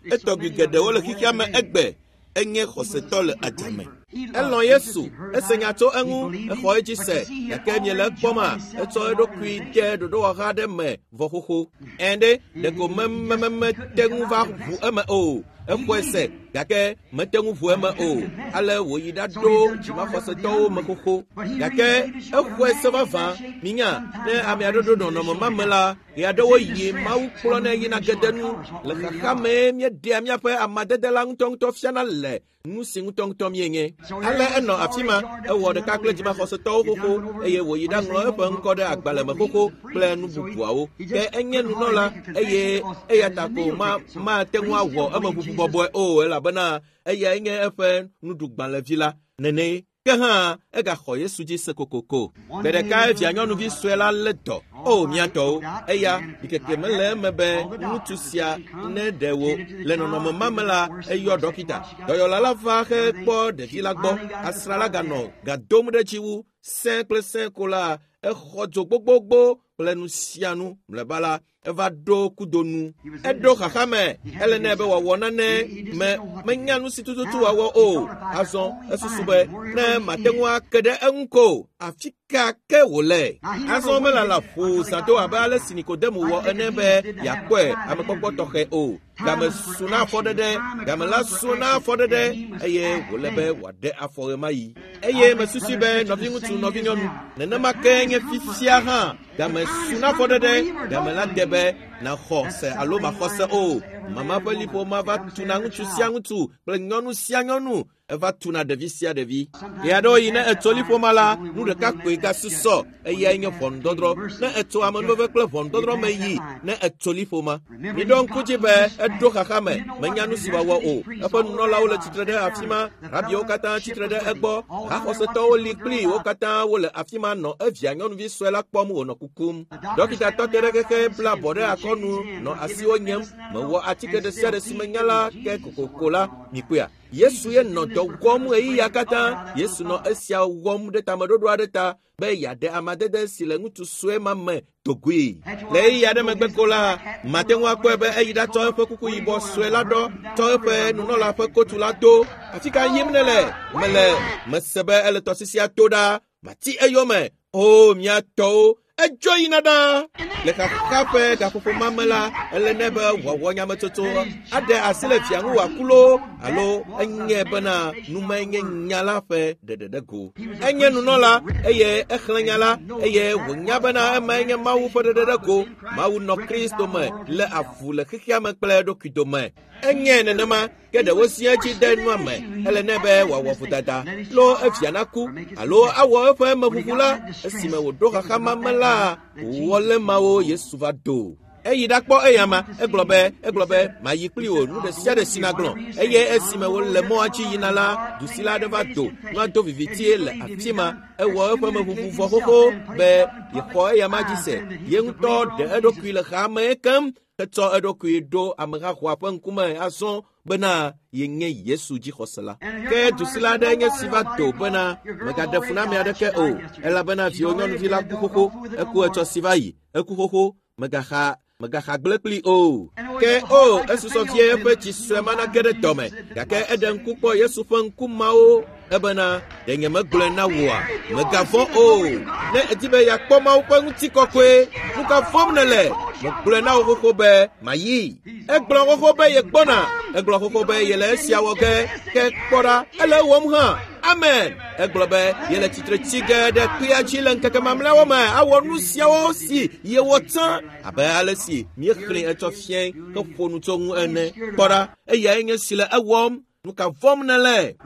etɔgbi geɖewo le xixia me egbe enye xɔsetɔ le adzame. Elɔ Yesu, esenya tso eŋu, exɔ edzi se, gake miele ekpɔma, etsɔ eɖokui de ɖoɖo wɔha ɖe me vɔ xoxo. Ɛnɖe ɖeko mememete ŋu va ʋu eme o. Exɔe se, gake mete ŋu ʋu eme o. Ale wòyi ɖaɖo dzimaxɔsetɔwo me xoxo. Gake exɔe se vavã, minya, ne ame aɖe ɖo nɔnɔme ma me la, ɣe aɖewo yi Mawu kplɔ ne yina gede nu. Le xaxa me míeɖea míaƒe amadede la ŋutɔŋutɔ fiana le nu si ŋutɔŋutɔ mienye. Ale enɔ afi ma, ewɔ ɖeka kple dzimaxɔsetɔwo xoxo, eye wòyi ɖaŋlɔ eƒe ŋkɔ ɖe agbalẽ me xoxo kple nu bubuawo. Ke enye nunɔla, eye eya ta ko ma mate ŋu awɔ eme ʋuʋu bɔbɔe o, elabena eyae nye eƒe nuɖugbalẽvi la nene. Ke hã egaxɔ Yesu dzi se kokoko. Gbe ɖeka evia nyɔnuvi sue la lé dɔ. O miatɔwo, eya ɖikeke mele eme be ŋutsu sia ne ɖe wo le nɔnɔme ma me la eyɔ dɔkita. Dɔyɔla la va xe kpɔ ɖevi la gbɔ. Asra la ganɔ gadom ɖe dzi wu sẽ kple sẽ ko la exɔ dzo gbogbogbo kple nu sia nu mlɔeba la eva ɖo kudonu. Eɖo xaxa me ele ne be wòawɔ nane me menya nu si tututu wòawɔ o. Azɔ esusu be ne mate ŋu ake ɖe eŋu ko afi ka ke wòle. Azɔ melala ƒo zãto abe ale si Nikodemo wɔ ene be yeakpɔe amekpɔkpɔ tɔxɛ o. Game su na afɔɖeɖe, game la su na afɔɖeɖe, eye wòle be wòaɖe afɔ ɣe ma yi. Eye mesusu be nɔvi ŋutsu nɔvi nyɔnu nenema ke nye fifia hã game su na afɔɖeɖe, game la de be naxɔ se alo maxɔ se o. Mama ƒe liƒo ma va tuna ŋutsu sia ŋutsu kple nyɔnu sia nyɔnu. Eva tuna ɖevi sia ɖevi. Ɣe aɖewo yi ne etso liƒoma la, nu ɖeka koe gasusɔ, eyae nye ʋɔnudɔdrɔ̃. Ne etso amenuveve kple ʋɔnudɔdrɔ̃ me yi, ne etso liƒoma. Miɖo ŋku dzi be eɖo xaxa me, menya nu si wòawɔ o. Eƒe nunɔlawo le tsitre ɖe afi ma, rabiwo katã tsitre ɖe egbɔ, haxɔsetɔwo li kpli wo katã wole afi ma nɔ evia nyɔnuvi sue la kpɔm wònɔ kukum. Dɔkita tɔte ɖe xexe bla abɔ ɖe akɔnu nɔ asiwo nyem, mewɔ atike ɖe sia ɖe si menya la ke kokoko la mikpea. Yesu ye nɔ dɔ wɔm ɣeyiɣi ya katã. Yesu nɔ esia wɔm ɖe tameɖoɖo aɖe ta be yeaɖe amadede si le ŋutsu sue ma me dogoe. Le ɣeyiɣi aɖe megbe ko la, mate ŋu akpɔe be eyi ɖatsɔ eƒe kuku yibɔ sue la ɖɔ, tsɔ eƒe nunɔla ƒe kotu la do. Afi ka yim ne le? Mele mese be ele tɔsisia to ɖa, mati eyome. O miatɔwo, edzo yina ɖa. Le xaxa ƒe gaƒoƒo ma me la, ele ne be wòawɔ nyametsotso aɖe asi le fia ŋu wòakulo alo enye bena nume nye nya la ƒe ɖeɖeɖe go. Enye nunɔla eye exlẽ nya la eye wònya bena eme nye Mawu ƒe ɖeɖeɖe go. Mawu nɔ Kristo me le avu le xexea me kple eɖokui dome. Enye nenema ke ɖewo sia dzi de nua me ele ne be wòawɔ vodada lo evia naku alo awɔ eƒe emeʋuʋu la esime wòɖo xaxa ma me la wòwɔ le mawo Yesu va do. Eyi ɖakpɔ eyama egblɔ be egblɔ be mayi kpli wò nu ɖe sia ɖe si naglɔ. Eye esime wòle mɔa dzi yina la, dusila aɖe va do nua do viviti le afi ma. Ewɔ eƒe meʋuʋu vɔ xoxo be yexɔ eyama dzi se. Ye ŋutɔ ɖe eɖokui le xaa me kem hetsɔ eɖokui ɖo amehaxɔa ƒe ŋkume azɔ bena yenye Yesu dzixɔse la. Ke dusila aɖe nye si va do bena megaɖe fu na ame aɖeke o, elabena viwo nyɔnuvi la ku xoxo, eku etsɔ si va yi, eku xoxo, megaxa megaxa gble kpli o. Ke o esusɔ vie eƒe tsi sue ma nage ɖe dɔme, gake eɖe ŋku kpɔ Yesu ƒe ŋkumawo ebena ɖenye megblɔe na wòa, megavɔ̃ o. Ne edi be yeakpɔ Mawu ƒe ŋutikɔkɔe, nu ka vɔ̃m nele? Megblɔe na wo xoxo be mayi. Egblɔ xoxo be yegbɔna, egblɔ xoxo be yele esia wɔ ge, ke kpɔ ɖa ele ewɔm hã. Amen. Egblɔ be yele tsitre tsi ge ɖe kpea dzi le ŋkeke mamlɛawo me awɔ nu siawo si yewɔ tsã abe ale si míexlẽ etsɔ fiẽ ke ƒo nu tso ŋu ene. Kpɔ ɖa eyae nye si le ewɔm, nu ka vɔ̃m nele?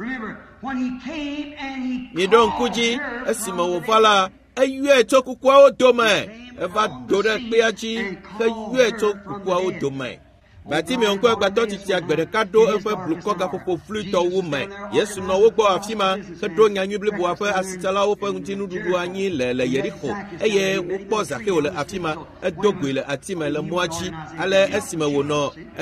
Miɖo ŋku dzi esime wòva la, eyɔe tso kukuawo dome. Eva do ɖe kpea dzi heyɔe tso kukuawo dome. Bartimeo ŋkɔ gbãtɔ tsitsia gbe ɖeka ɖo eƒe blukɔ gaƒoƒo flutɔwu me. Yesu nɔ wo gbɔ afi ma heɖo nyanyui bliboa ƒe asitsalawo ƒe ŋutinuɖuɖu anyi le le Yeriko eye wokpɔ Zakeo le afi ma edo goe le ati me le mɔa dzi. Ale esime wònɔ enyo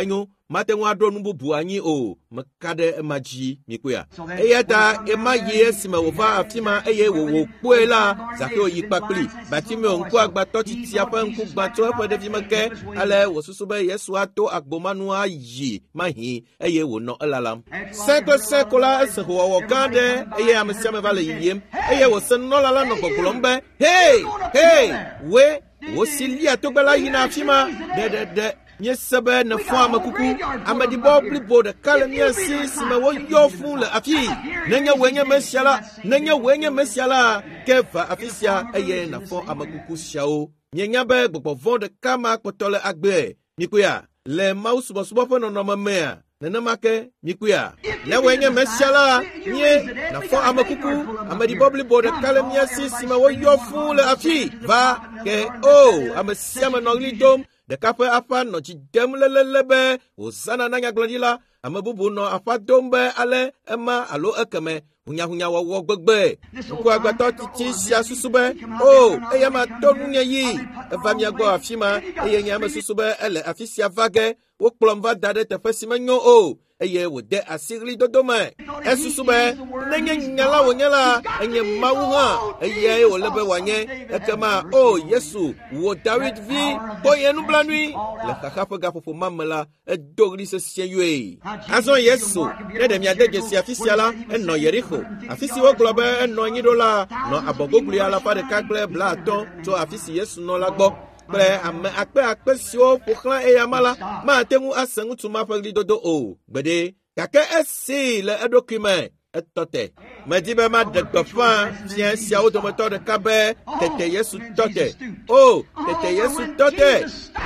mateŋu aɖo nu bubu anyi o meka ɖe ema dzi mikuya eya ta ema yi esime wòva afi ma eye wòwò kpɔe la Zakeo yi kpakpli Bartimeo ŋkuagbatɔ titia ƒe ŋku gbã tso eƒe ɖevi me ke ale wòsusu be Yesu ato agbomanu ayi mahi eye wònɔ elalam sẽ kple sẽ ko la ese hoowɔwɔ gã aɖe eye ame sia ame va le yiyim eye wòse nunɔla la nɔ gbɔgblɔm be hei hei we wòsi lia togbe la yina afi ma ɖeɖeɖe miese be ne fɔ ame kuku ameɖibɔ blibo ɖeka le mia si si me woyɔ fũu le afi nenye woe nye mesia la nenye woe nye mesia la ke va afi sia eye nafɔ ame kuku siawo mienya be gbɔgbɔ vɔ ɖeka ma kpɔtɔ le agbe mikuya le Mawu subɔsubɔ ƒe nɔnɔme mea nenema ke mikuya ne woe nye mesia la mie nafɔ ame kuku ameɖibɔ blibo ɖeka le mia si si me woyɔ fũu le afi va ke o ame sia me nɔ ɣli dom ɖeka ƒe aƒa nɔ dzi dem lelele be wòzana na nyagblɔɖila ame bubu nɔ aƒa dom be ale ema alo ekeme hunyahunyawɔwɔ gbegbe ŋkuagbãtɔ titi sia susu be o eya ma to nunye yi eva mia gbɔ afi ma eye nye ame susu be ele afi sia va ge wokplɔm va da ɖe teƒe si menyo o eye wòde asi ɣlidodo me esusu be nenye nyala wònye la enye Mawu hã eye wòle be wòanye ekema o Yesu wò David vi kpɔ ye nublanui le xaxa ƒe gaƒoƒo ma me la edo ɣli sesĩe yoe azɔ Yesu ne ɖe miade dzesi afi sia la enɔ Yeriko afi si wogblɔ be enɔ anyi ɖo la nɔ abɔgogli alafa ɖeka kple blaatɔ̃ tso afi si Yesu nɔ la gbɔ kple ame akpe akpe siwo ƒo xlã eya ma la mate ŋu ase ŋutsu ma ƒe ɣlidodo o gbeɖe gake esi le eɖokui me etɔ te medi be maɖe gbeƒã fia siawo dometɔ ɖeka be tete Yesu tɔ te o tete Yesu tɔ te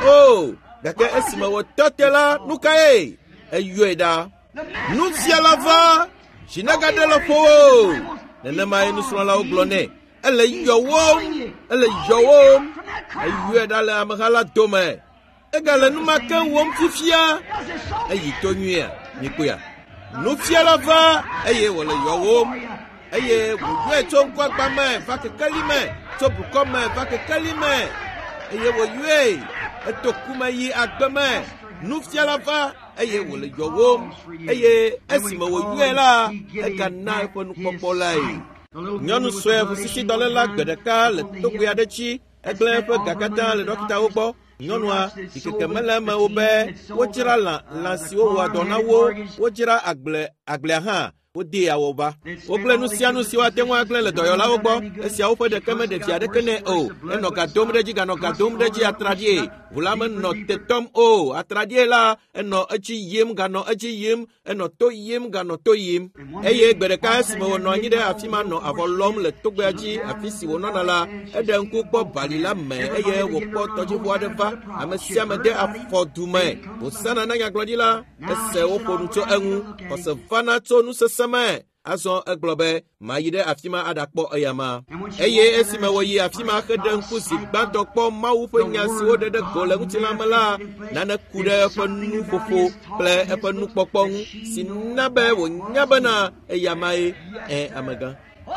o gake esime wòtɔ te la nu kae eyɔe ɖa nufiala va zinagaɖe le ƒowo nenemae nusrɔ̃lawo gblɔ nɛ ele yɔwòm ele yɔwòm eyɔe ɖa le ameha la dome egale nu ma ke wɔm fifia eyi to nyuia mikoya nufiala va eye wòle yɔwòm eye wòyɔe tso ŋkuagba me va kekeli me tso blukɔ me va kekeli me eye wòyɔe eto kume yi agbe me nufiala va eye wòle yɔwòm eye esime wòyɔe la egana eƒe nukpɔkpɔ lae nyɔnu sue ʋusisidɔléla gbe ɖeka le togoe aɖe dzi egblẽ eƒe ga katã le dɔkitawo gbɔ nyɔnua yikeke mele eme wo be wodzra lã lã siwo wɔa dɔ na wo wodzra agble agblea hã wodee awɔ va wogblẽ nu sia nu siwo ate ŋu agblẽ le dɔyɔlawo gbɔ esiawo ƒe ɖeke meɖe fia ɖeke nɛ o enɔ ga dom ɖe dzi ganɔ ga dom ɖe dzi atraɖie ʋu la menɔ tetɔm o atraɖie la enɔ edzi yim ganɔ edzi yim enɔ to yim ganɔ to yim eye gbe ɖeka esime wònɔ anyi ɖe afi ma nɔ avɔ lɔm le togbea dzi afi si wònɔna la eɖe ŋku kpɔ bali la me eye wòkpɔ tɔdziʋu aɖe va ame sia ame de afɔ du me wòsana na nyagblɔɖila ese woƒo nu tso eŋu xɔse vana tso nusese me azɔ egblɔ be mayi ɖe afi ma aɖakpɔ eya ma eye esime wòyi afi ma xe ɖe ŋku zi gbãtɔ kpɔ Mawu ƒe nya siwo ɖe ɖe go le ŋutilã me la nane ku ɖe eƒe nuƒoƒo kple eƒe nukpɔkpɔ ŋu si na be wònya bena eya mae ɛ amegã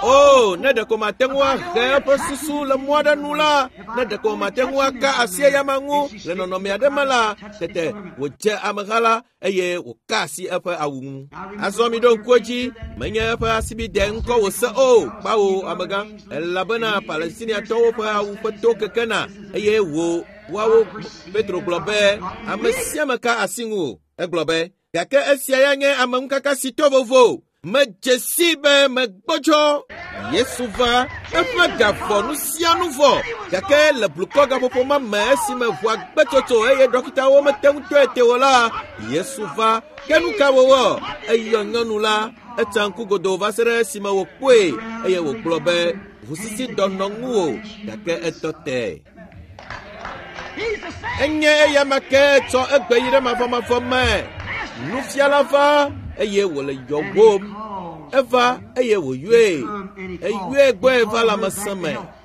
o ne ɖeko mate ŋu ahe eƒe susu le mɔ aɖe nu la ne ɖeko mate ŋu aka asi eyama ŋu le nɔnɔme aɖe me la tete wòdze ameha la eye wòka asi eƒe awu ŋu azɔ mi ɖo ŋkuwo dzi menye eƒe asibide ŋkɔ wòse o kpawo amegã elabena Palestiniatɔwo ƒe awu ƒe to kekena eye wò woawo Petro gblɔ be ame sia me ka asi ŋu egblɔ be gake esia ya nye ameŋukaka si to vovo medze si be megbɔdzɔ Yesu va eƒe gavɔ nu sia nu vɔ gake le blukɔ gaƒoƒo ma me esime ʋua gbetsotso eye dɔkitawo mete ŋu tɔe te o la Yesu va ke nu ka wòwɔ eyɔ nyɔnu la etsa ŋku godoo va se ɖe esime wòkpɔe eye wògblɔ be ʋusisi dɔ nɔ ŋu o gake etɔ te enye eya ma ke tsɔ egbe yi ɖe mavɔmavɔ me nufiala va eye wòle yɔwòm eva eye wòyɔe eyɔe gbɔe va lãmesẽ me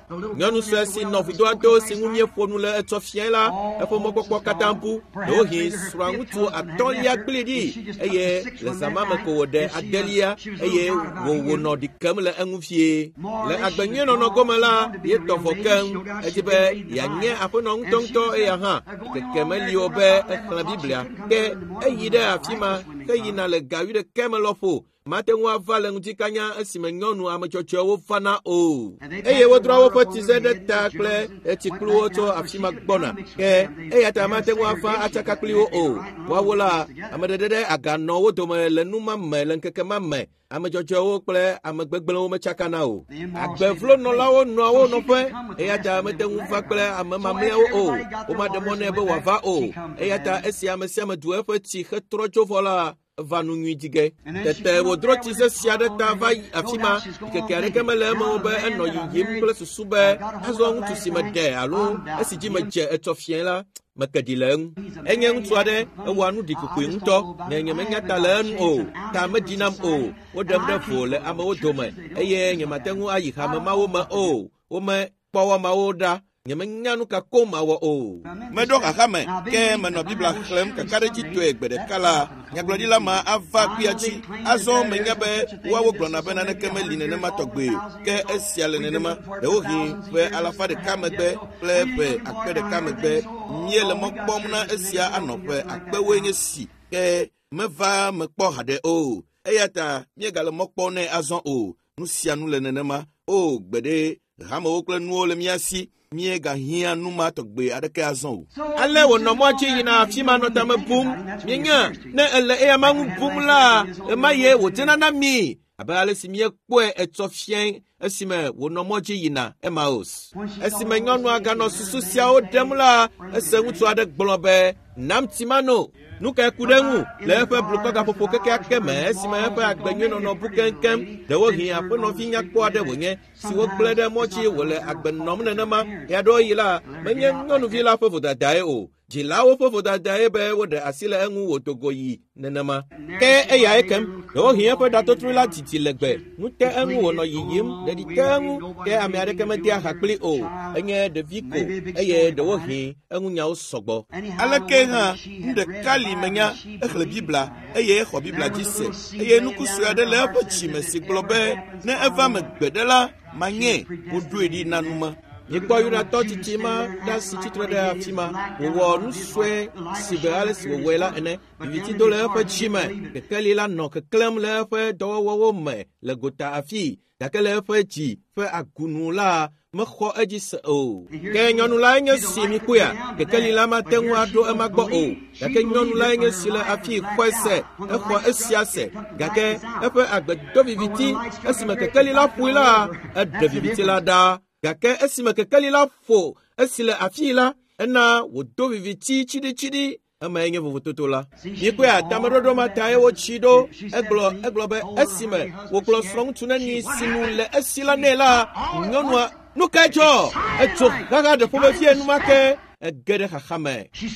nyɔnu sue si nɔ vudo aɖewo si ŋu míeƒo nu le etsɔ fia la eƒe mɔkpɔkpɔ katã ƒu ɖewohĩ srɔ̃a ŋutsu atɔ̃lia kpli ɖi eye le zama me ko wòɖe adelia eye wò wònɔ ɖi kem le eŋu vie le agbenyuienɔnɔ gome la yetɔ vɔ keŋ edi be yeanye aƒenɔ ŋutɔŋutɔ eya hã keke meli wo be exlẽ biblia ke eyi ɖe afi ma heyina le gawi ɖeke me lɔƒo mate ŋu ava le ŋuti kanya esime nyɔnu ametsɔtsɔewo vana o eye wodrɔ woƒe tize ɖe ta kple etsikpliwo tso afi ma gbɔna ke eya ta mate ŋu ava atsaka kpli wo o woawo la ame ɖeɖe ɖe aganɔ wo dome le nu ma me le ŋkeke ma me amedzɔdzɔewo kple ame gbegblẽwo metsakana o agbevlonɔlawo nɔa wo nɔƒe eya ta mete ŋu va kple ame mamlɛawo o womaɖe mɔ nɛ be wòava o eya ta esi ame sia ame du eƒe tsi hetrɔ tso vɔ la va nu nyui dige tete wòdrɔ tsi sesẽ aɖe ta va afi ma keke aɖeke mele eme o be enɔ yiyim kple susu be azɔ ŋutsu si meɖe alo esi dzi medze etsɔ fia la meke ɖi le eŋu enye ŋutsu aɖe ewɔa nu ɖikukui ŋutɔ ne nye menya ta le enu o ta meɖinam o woɖem ɖe vo le amewo dome eye nye mate ŋu ayi hame mawo me o womekpɔ wɔmawo ɖa nye menya nu ka kom awɔ o meɖo xaxa me ke menɔ biblia xlẽm kaka ɖe dzi toe gbe ɖeka la nyagblɔɖila ma ava kpia dzi azɔ menye be woawo gblɔna be naneke meli nenema tɔgbe ke esia le nenema ɖewohĩ ƒe alafa ɖeka megbe kple ƒe akpe ɖeka megbe mie le mɔ kpɔm na esia anɔ ƒe akpewoe nye si ke meva mekpɔ haɖe o eya ta míegale mɔ kpɔ nɛ azɔ o nu sia nu le nenema o gbeɖe hamewo kple nuwo le mía si míegahiã nu ma tɔgbe aɖeke azɔ o ale wònɔ mɔ dzi yina afi ma nɔ tame bum míenya ne ele eya ma ŋu bum la ema ye wòdena na mí abe ale si míekpɔe etsɔ fiae esime wònɔ mɔ dzi yina Emaus esime nyɔnua ganɔ susu siawo ɖem la ese ŋutsu aɖe gblɔ be nam timano nu ka eku ɖe ŋu le eƒe blukɔ gaƒoƒo kekeake me esime eƒe agbenyuienɔnɔ bu keŋkeŋ ɖewohĩ aƒenɔvi nyakpɔ aɖe wònye si wogblẽ ɖe mɔ dzi wòle agbe nɔm nenema ya ɖo yi la menye nyɔnuvi la ƒe vodadae o dzilawo ƒe vodadae be woɖe asi le eŋu wòdogo yi nenema ke eyae kem ɖewohĩ eƒe ɖatotru la didi legbe nu te eŋu wònɔ yiyim ɖeɖi te eŋu ke ame aɖeke medea ha kpli o enye ɖevi ko eye ɖewohĩ eŋunyawo sɔgbɔ aleke hã nu ɖeka li menya exlẽ biblia eye exɔ biblia dzi se eye nuku sue aɖe le eƒe tsi me si gblɔ be ne eva me gbe ɖe la manye woɖoe ɖi na nu ma Nyekpɔ Yudatɔ titi ma ɖa si tsitre ɖe afi ma wòwɔ nu sue si be ale si wòwɔe la ene viviti do le eƒe dzi me kekeli la nɔ keklẽm le eƒe dɔwɔwɔwo me le gota afi gake le eƒe dzi ƒe agunu la mexɔ edzi se o ke nyɔnu lae nye si mi kpɔa kekeli la mate ŋu aɖo ema gbɔ o gake nyɔnu lae nye si le afi xɔe se exɔ esia se gake eƒe agbedo viviti esime kekeli la ƒoe la eɖe viviti la ɖa gake esime kekeli la ƒo esi le afi la ena wòdo viviti tsiɖitsiɖi eme nye vovototo la yikpɔa tameɖoɖo ma ta ye wotsi ɖo egblɔ egblɔ be esime wòkplɔ srɔ̃ŋutsu neni si nu le esi la nɛ la nyɔnua nu ka dzɔ etso xaxa ɖe ƒomefie enumake ege ɖe xaxa me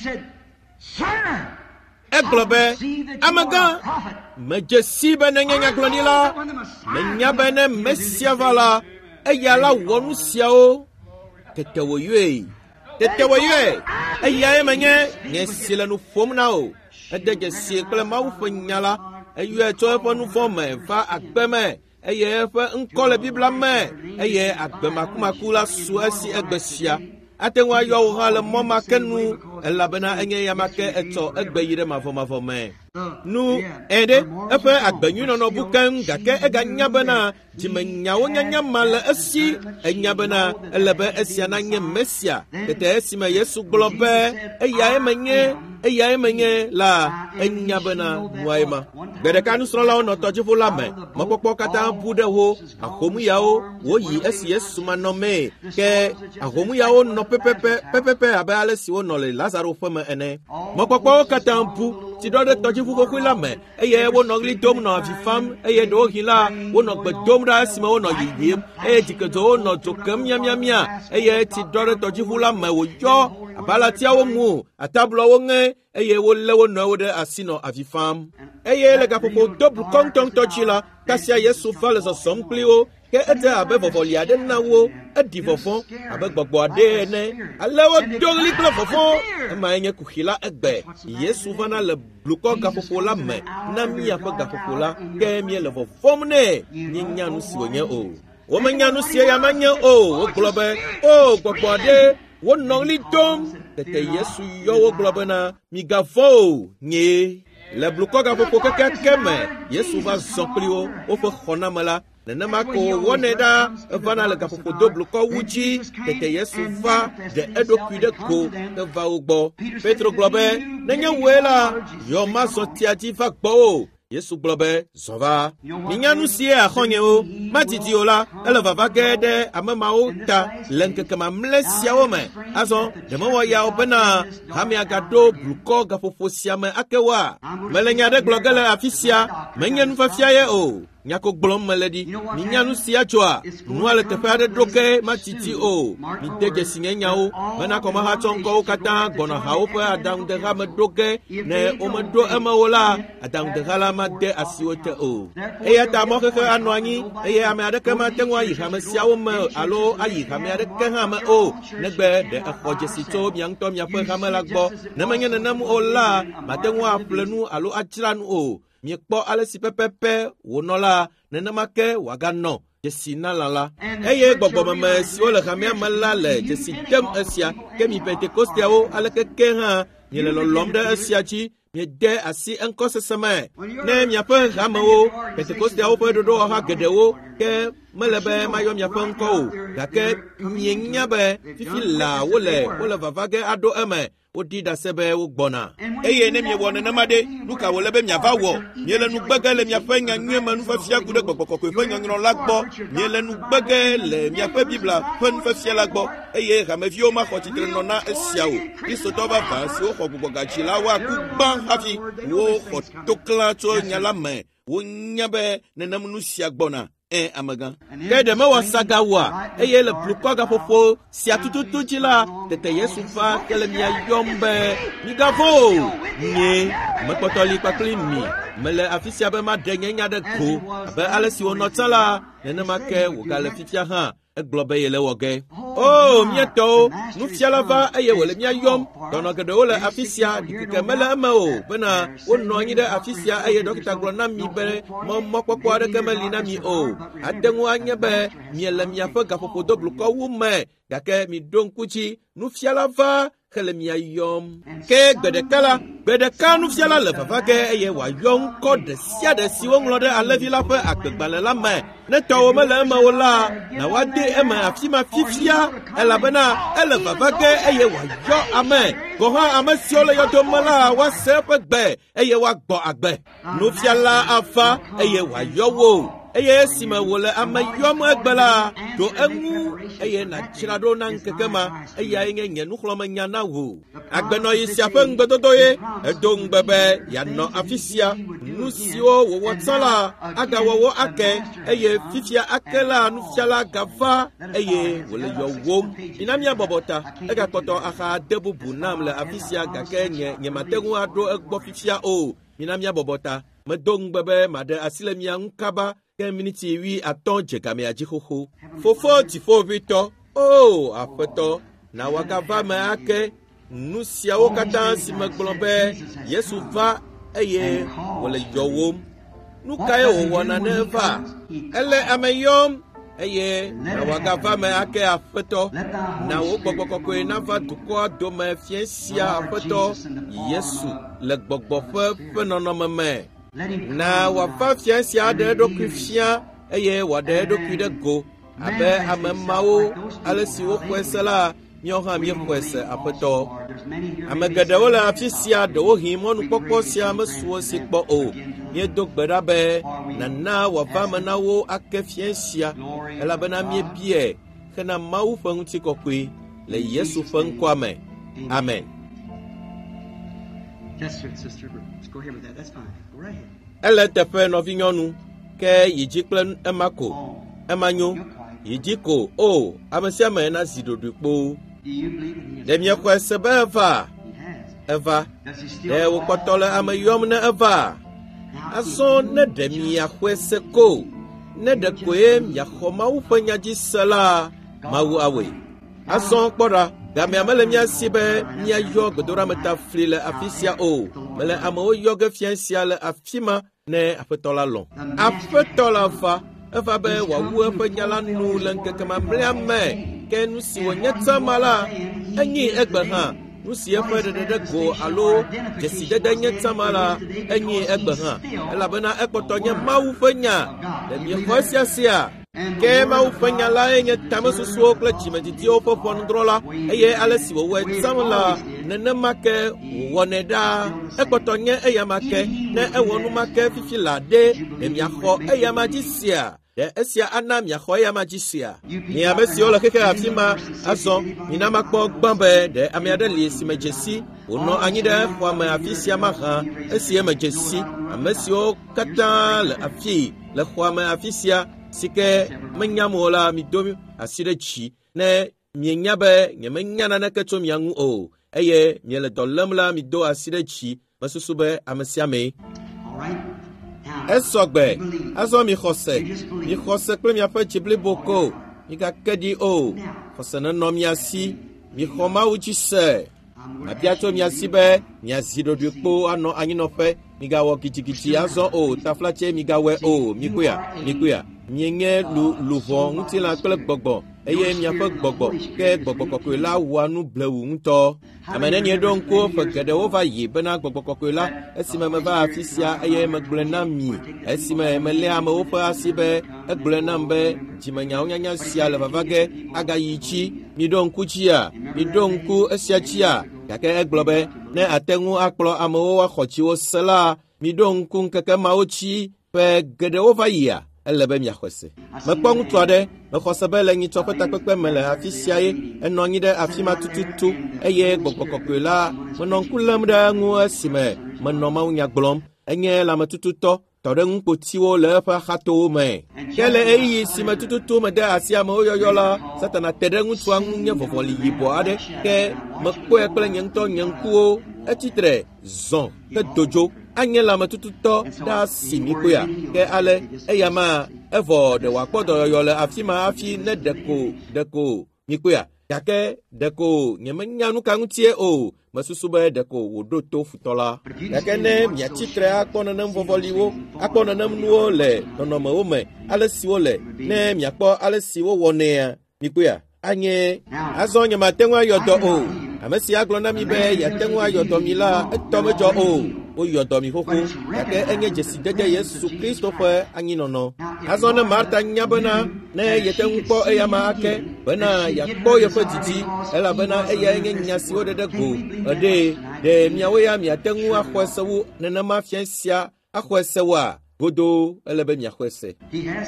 egblɔ be amegã medze si be nenye nyagblɔɖila menya be ne Mesia va la eya la wɔ nu siawo tete wòyɔe tete wòyɔe eyae menye nye si le nu ƒom na o ede dzesi kple Mawu ƒe nya la eyɔe tso eƒe nu vɔ me va agbe me eye eƒe ŋkɔ le Biblia me eye agbe makumaku la su esi egbe sia ate ŋu ayɔ wo hã le mɔ ma ke nu elabena enye ya ma ke etsɔ egbe yi ɖe mavɔmavɔ me nu eɖe eƒe agbenyuinɔnɔ bu keŋ gake eganya bena dzimenyawo nyanya ma le esi enya bena ele be esia nanye Mesia tete esime Yesu gblɔ be eyae menye eyae menye la enya bena nuae ma gbe ɖeka nusrɔ̃lawo nɔ tɔdziʋu la me mɔkpɔkpɔ katã bu ɖe wo ahomuyawo woyi esi Yesu ma nɔ mee ke ahomuyawo nɔ pepepe pepepe abe ale si wonɔ le Lazaro ƒe me ene mɔkpɔkpɔwo katã bu ti ɖɔ ɖe tɔdziʋu xoxoe la me eye wonɔ ɣli dom nɔ avi fam eye ɖewohĩ la wonɔ gbe dom ɖa esime wonɔ yiyim eye dzikedzo nɔ dzo kem miamiamia eye ti ɖɔ ɖe tɔdziʋu la me wòyɔ abalatiawo mu atabluawo ŋe eye wolé wo nɔewo ɖe asi nɔ avi fam eye le gaƒoƒo do blukɔ ŋutɔŋutɔ dzi la kasia Yesu va le zɔzɔm kpli wo ke ete abe vɔvɔli aɖe na wo edi vɔvɔ abe gbɔgbɔ aɖe ene ale wodo ɣli kple vɔvɔ emae nye kuxi la egbe Yesu vana le blukɔ gaƒoƒo la me na míaƒe gaƒoƒo la ke míele vɔvɔm nɛ míenya nu si wònye o womenya nu sie ya menye o wogblɔ be o gbɔgbɔ aɖe wonɔ ɣli dom tete Yesu yɔ wo gblɔ bena migavɔ̃ o nye le blukɔ gaƒoƒo kekeke me Yesu va zɔ kpli wo woƒe xɔname la nenema ko wɔnɛ ɖa evana le gaƒoƒo do blukɔ wu dzi tete Yesu va ɖe eɖokui ɖe ko eva wo gbɔ Petro gblɔ be nenye woe la yɔ mazɔ tia dzi va gbɔ o Yesu gblɔ be zɔ va minya nu sie axɔnyewo madidi o la ele vava ge ɖe ame mawo ta le ŋkeke mamlɛ siawo me azɔ ɖemewɔ yawo bena hamiagaɖo blukɔ gaƒoƒo sia me ake wa mele nya ɖe gblɔ ge le afi sia menye nufafia ye o nyako gblɔm mele ɖi minya nu sia dzɔa nua le teƒe aɖe ɖo ke matiti o mide dzesi nye nyawo bena kɔmeha tsɔ ŋkɔwo katã gbɔnɔ hawo ƒe aɖaŋudeha me ɖo ke ne womeɖo eme o la aɖaŋudeha la made asiwo te o eya ta mɔxexe anɔ anyi eye ame aɖeke mate ŋu ayi hame siawo me alo ayi hame aɖeke hã me o negbe ɖe exɔ dzesi tso mia ŋutɔ miaƒe hame la gbɔ ne menye nenem o la mate ŋu aƒle nu alo adzra nu o miekpɔ ale si pɛpɛpɛ wònɔ la nenema ke wòaganɔ dzesi na lã la eye gbɔgbɔmeme siwo le hamea me la le dzesi dem esia ke mi pentekostiawo aleke ke hã miele lɔlɔm ɖe esia dzi miede asi eŋkɔsese me ne miaƒe hamewo pentekostiawo ƒe ɖoɖo ha geɖewo ke mele be mayɔ miaƒe ŋkɔ o gake mienya be fifi la wole wole vava ge aɖo eme wodi ɖase be wogbɔna eye ne miewɔ nenema ɖe nu ka wòle be miava wɔ miele nu gbege le miaƒe nyanyuie me nufafia ku ɖe gbɔgbɔ kɔkɔe ƒe nyɔnyrɔ la gbɔ miele nu gbege le miaƒe bibla ƒe nufafia la gbɔ eye hameviwo maxɔ tsitre nɔ na esia o kristotɔ vava siwo xɔ gbugbɔ gadzi la woaku gbã hafi woxɔ toklã tso nya la me wonya be nenem nu sia gbɔna e amegã ke ɖe mewɔ saga woa eye le blukɔ gaƒoƒo sia tututu dzi la tete Yesu va ke le mia yɔm be migavɔ̃ o nye mekpɔtɔli kpakpli mi mele afi sia be maɖe nye nya ɖe ko abe ale si wònɔ tsã la nenema ke wògale fifia hã egblɔ be yele wɔ ge o mietɔwo nufiala va eye wòle mia yɔm dɔnɔ geɖewo le afi sia ɖikeke mele eme o bena wonɔ anyi ɖe afi sia eye dɔkita gblɔ na mi be mɔmɔkpɔkpɔ aɖeke meli na mi o ate ŋu anye be miele miaƒe gaƒoƒodo blukɔwu me gake miɖo ŋku dzi nufiala va hele mia yɔm ke gbe ɖeka la gbe ɖeka nufiala le vava ge eye wòayɔ ŋkɔ ɖe sia ɖe si woŋlɔ ɖe alẽvi la ƒe agbegbalẽ la me ne tɔwo mele eme o la na woade eme afi ma fifia elabena ele vava ge eye wòayɔ ame gɔ̃ hã ame siwo le yɔdo me la woase eƒe gbe eye woagbɔ agbe nufiala ava eye wòayɔ wo eye esime wòle ame yɔm egbe la ɖo eŋu eye nàdzra ɖo na ŋkeke ma eyae nye nye nuxlɔmenya na wò agbenɔyi sia ƒe ŋugbedodo ye edo ŋugbe be yeanɔ afi sia nu siwo wòwɔ tsã la agawɔ wo ake eye fifia ake la nufiala gava eye wòle yɔwom mina míabɔbɔ ta egakpɔtɔ axa de bubu nam le afi sia gake nye nyemate ŋu aɖo egbɔ fifia o mina míabɔbɔ ta medo ŋugbe be maɖe asi le mia ŋu kaba ke miniti wi atɔ̃ dze gamea dzi xoxo fofo dziƒoʋĩtɔ o aƒetɔ na wòagava me ake nu siawo katã si megblɔ be Yesu va eye wòle yɔwom nu kae wòwɔna ne eva ele ame yɔm eye na wòagava me ake aƒetɔ na wo gbɔgbɔ kɔkɔe nava dukɔa dome fia sia aƒetɔ Yesu le gbɔgbɔƒe ƒe nɔnɔme me na wòava fia sia ɖe eɖokui fia eye wòaɖe eɖokui ɖe go abe ame mawo ale si woxɔe se la míawo hã míexɔe se aƒetɔ ame geɖewo le afi sia ɖewo hi mɔnukpɔkpɔ sia mesu si kpɔ o míedo gbe ɖa be nana wòava me na wo ake fia sia elabena míebiae hena Mawu ƒe ŋutikɔkɔe le Yesu ƒe ŋkɔa me amen. Yes, sir, sister. Let's go ahead with that. That's fine. Go right ahead. Ele teƒe nɔvinyɔnu ke yi dzi kple ema ko ema nyo yi dzi ko o ame sia ame na zi ɖoɖoe kpo ɖe miexɔe se be eva eva ɖe wòkpɔtɔ le ame yɔm ne eva azɔ ne ɖe miaxɔe se ko ne ɖe koe miaxɔ Mawu ƒe nya dzi se la, Mawu awoe. Azɔ kpɔ ɖa, gamea mele mía si be míayɔ gbedoɖameta fli le afi sia o. Mele amewo yɔ ge fia sia le afi ma ne Aƒetɔ la lɔ̃. Aƒetɔ la va, eva be wòawu eƒe nya la nu le ŋkeke mamlɛa me, ke nu si wònye tsema la, enyi egbe hã. Nu si eƒe ɖeɖeɖe go alo dzesidede nye tsema la, enyi egbe hã. Elabena ekpɔtɔ nye Mawu ƒe nya. Le miexɔ esia sia, ke Mawu ƒe nya lae nye tamesusuwo kple dzimedzidziwo ƒe ʋɔnudrɔ̃la, eye ale si wòwɔe tsam la, nenema ke wòwɔnɛ ɖaa. Ekpɔtɔ nye eya ma ke, ne ewɔ nu ma ke fifi la ɖe, ne miaxɔ eya ma dzi sia. Ɖe esia ana miaxɔ eya ma dzi sia. Mi ame siwo le xexe afi ma azɔ, mina makpɔ gbã be ɖe ame aɖe li si me dze si, wònɔ anyi ɖe xɔa me afi sia mahã, esi eme dze si. Ame siwo katã le afi le xɔa me afi sia, si ke menyam o la, mido asi ɖe dzi, ne mienya be nyemenya naneke tso mia ŋu o, eye miele dɔ lém la, mido asi ɖe dzi, mesusu be ame sia ame. Esɔgbe, azɔ mi xɔse, mi xɔse kple miaƒe dzi blibo ko, migake ɖi o, xɔse nenɔ mia si, mi xɔ Mawu dzi se. Mabia tso mia si be miazi ɖoɖoe kpo anɔ anyinɔƒe, migawɔ gidigidi azɔ o, taflatse migawɔe o, mikoya, mikoya. Mienye lu luvɔ ŋutilã kple gbɔgbɔ, eye miaƒe gbɔgbɔ, ke gbɔgbɔ kɔkɔe la wɔa nu blewu ŋutɔ. Ame nenye ɖo ŋku ƒe geɖewo va yi bena gbɔgbɔ kɔkɔe la, esime meva afi sia eye megblɔe na mi, esime melé amewo ƒe asi be egblɔe nam be dzimenyawo nyanya sia le vava ge agayi dzi, miɖo ŋku dzia, miɖo ŋku esia dzia, gake egblɔ be ne ate ŋu akplɔ amewo woaxɔ dziwo se la, miɖo ŋku ŋkeke mawo dzi ƒe geɖewo va yia. Ele be miaxɔ se. Mekpɔ ŋutsu aɖe, mexɔ se be le nyitsɔ ƒe takpekpe me le afi sia ye, enɔ anyi ɖe afi ma tututu, eye gbɔgbɔ kɔkɔe la, menɔ ŋku lém ɖe eŋu esime menɔ mawunya gblɔm, enye lãmetututɔ, tɔ ɖe ŋukpotiwo le eƒe axatowo me. Ke le ɣeyiɣi si me tututu mede asi amewo yɔyɔ la, Satana te ɖe ŋutsua ŋu nye vɔvɔli yibɔ aɖe, ke mekpɔe kple nye ŋutɔ nye ŋkuwo, etsitre zɔ ke dodzo. Anye lãmetututɔ ɖe asi mi koya, ke ale eya ma evɔ ɖe wòakpɔ dɔyɔyɔ le afi ma hafi ne ɖeko ɖeko mi koya, gake ɖeko nyemenya nu ka ŋutie o, mesusu be ɖeko wòɖo to futɔ la. Gake ne miatsitre akpɔ nenem vɔvɔliwo, akpɔ nenem nuwo le nɔnɔmewo me, ale siwo le, ne miakpɔ ale siwo wɔnɛa mi koya, anye azɔ nyemate ŋu ayɔ dɔ o. Ame si agblɔ na mi be yeate ŋu ayɔ dɔ mi la, etɔ medzɔ o. Woyɔ dɔ mi xoxo, gake enye dzesidede Yesu Kristo ƒe anyinɔnɔ. Azɔ ne Marta nya bena ne yete ŋu kpɔ eya ma ake, bena yakpɔ yeƒe didi, elabena eyae nye nya siwo ɖeɖe go eɖe, ɖe miawo ya miate ŋu axɔe se wu nenema fia sia axɔe se woa, godo ele be miaxɔe se.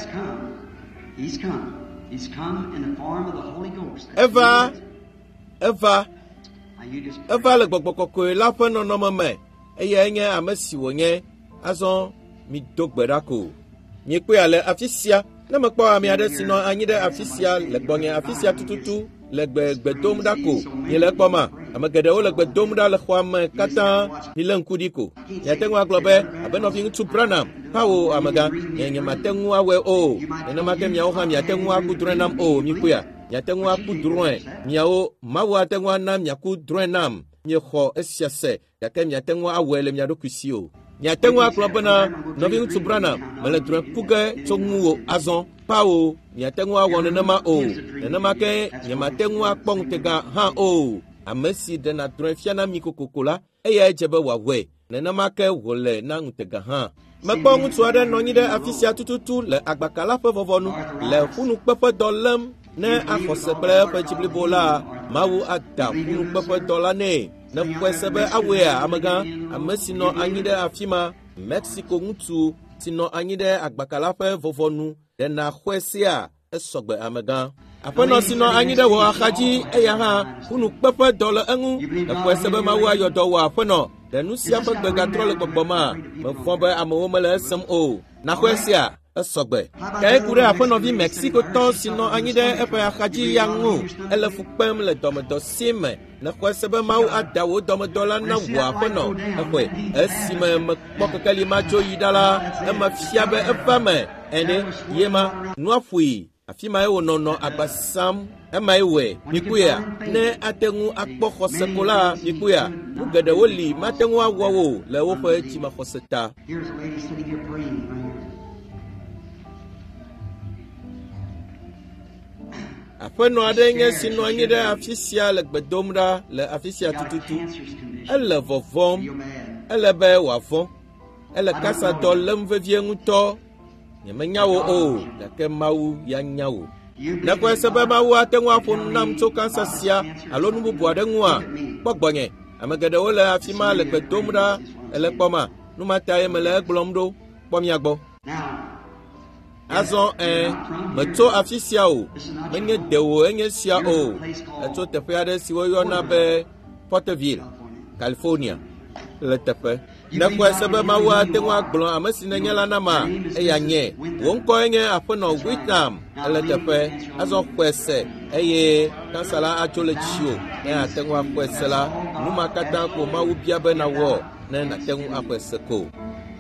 Eva, Eva, Eva le gbɔgbɔ kɔkɔe la ƒe nɔnɔme me, eye nye ame si wònye, azɔ mi do gbe ɖa ko. Mikpɔe le afi sia, ne mekpɔ ame aɖe si nɔ anyi ɖe afi sia le gbɔnye afi sia tututu le gbe gbe dom ɖa ko, mi le ekpɔ ma, ame geɖewo le gbe dom ɖa le xɔa me katã, mi le ŋku ɖi ko. Miate ŋu agblɔ be abe nɔvi ŋutsu Branham, pawo amegã, nye nyemate ŋu awɔe o, nenema ke miawo hã miate ŋu aku drɔ̃e nam o, mikpɔe, miate ŋu aku drɔ̃e, miawo Mawu ate ŋu ana miaku drɔ̃e nam. Miexɔ esia se, gake miate ŋu awɔe le mia ɖokui si o. Miate ŋu akplɔ bena nɔvi ŋutsu Branham, mele drɔ̃e ku ge tso ŋuwò azɔ, pawo, miate ŋu awɔ nenema o, nenema ke nyemate ŋu akpɔ ŋutega hã o. Ame si ɖena drɔ̃e fiana mi kokoko la, eya edze be wòawɔe, nenema ke wòle na ŋutega hã. Mekpɔ ŋutsu aɖe nɔ anyi ɖe afi sia tututu le agbaka la ƒe vɔvɔnu, le ƒunukpeƒe dɔ lém, ne axɔse kple eƒe dzi blibo la, Mawu ada ƒunukpeƒe dɔ la nɛ. Ne ƒe se be awoea amegã, ame si nɔ anyi ɖe afi ma, Mexico ŋutsu si nɔ anyi ɖe agbaka la ƒe vɔvɔnu, ɖena xɔe sia, esɔgbe amegã. Aƒenɔ si nɔ anyi ɖe wò axadzi, eya hã ƒunukpeƒe dɔ le eŋu, eƒe se be Mawu ayɔ dɔ wɔ aƒenɔ, ɖe nu sia ƒe gbe gatrɔ le gbɔgbɔma, mevɔ̃ be amewo mele esem o. Naxɔe sia, esogbe ke ku de aƒenɔvi Mexico tɔ si nɔ anyi ɖe eƒe axadzi ya ŋu ele fu kpem le dɔmedɔ si me ne xɔ se be Mawu ada wo dɔmedɔ la na wò aƒenɔ exɔe esime mekpɔ kekeli ma tso yi ɖa la eme fia be eva me ene ye ma nua ƒui afi ma ye wònɔnɔ agba sam ema ye wòe mikuya ne ate ŋu akpɔ xɔse ko la mikuya nu geɖewo li mate ŋu awɔ wo le woƒe dzimexɔse ta. Aƒenɔ aɖe nye si nɔ anyi ɖe afi sia le gbe dom ɖa le afi sia tututu. Ele vɔvɔm, ele be wòavɔ, ele kasa dɔ lém vevie ŋutɔ. Nyemenya wo o, gake Mawu ya nya wo. Ne kɔe se be Mawu ate ŋu aƒo nu nam tso kansa sia alo nu bubu aɖe ŋua, kpɔ gbɔnye. Ame geɖewo le afi ma le gbe dom ɖa, ele kpɔma, nu mata ye mele egblɔm ɖo, kpɔ mia gbɔ. Azɔ ɛ metso afi sia o menye dewo enye sia o etso teƒe aɖe si woyɔna be Porterville, California le teƒe ne kɔe se be Mawu ate ŋu agblɔ ame si nenye la nama eya nye wo ŋkɔ nye aƒenɔ Whitnam ele teƒe azɔ xɔe se eye kansa la atso le tsi o ne ate ŋu axɔe se la nu ma katã ko Mawu bia be nawɔ ne nate ŋu axɔe se ko.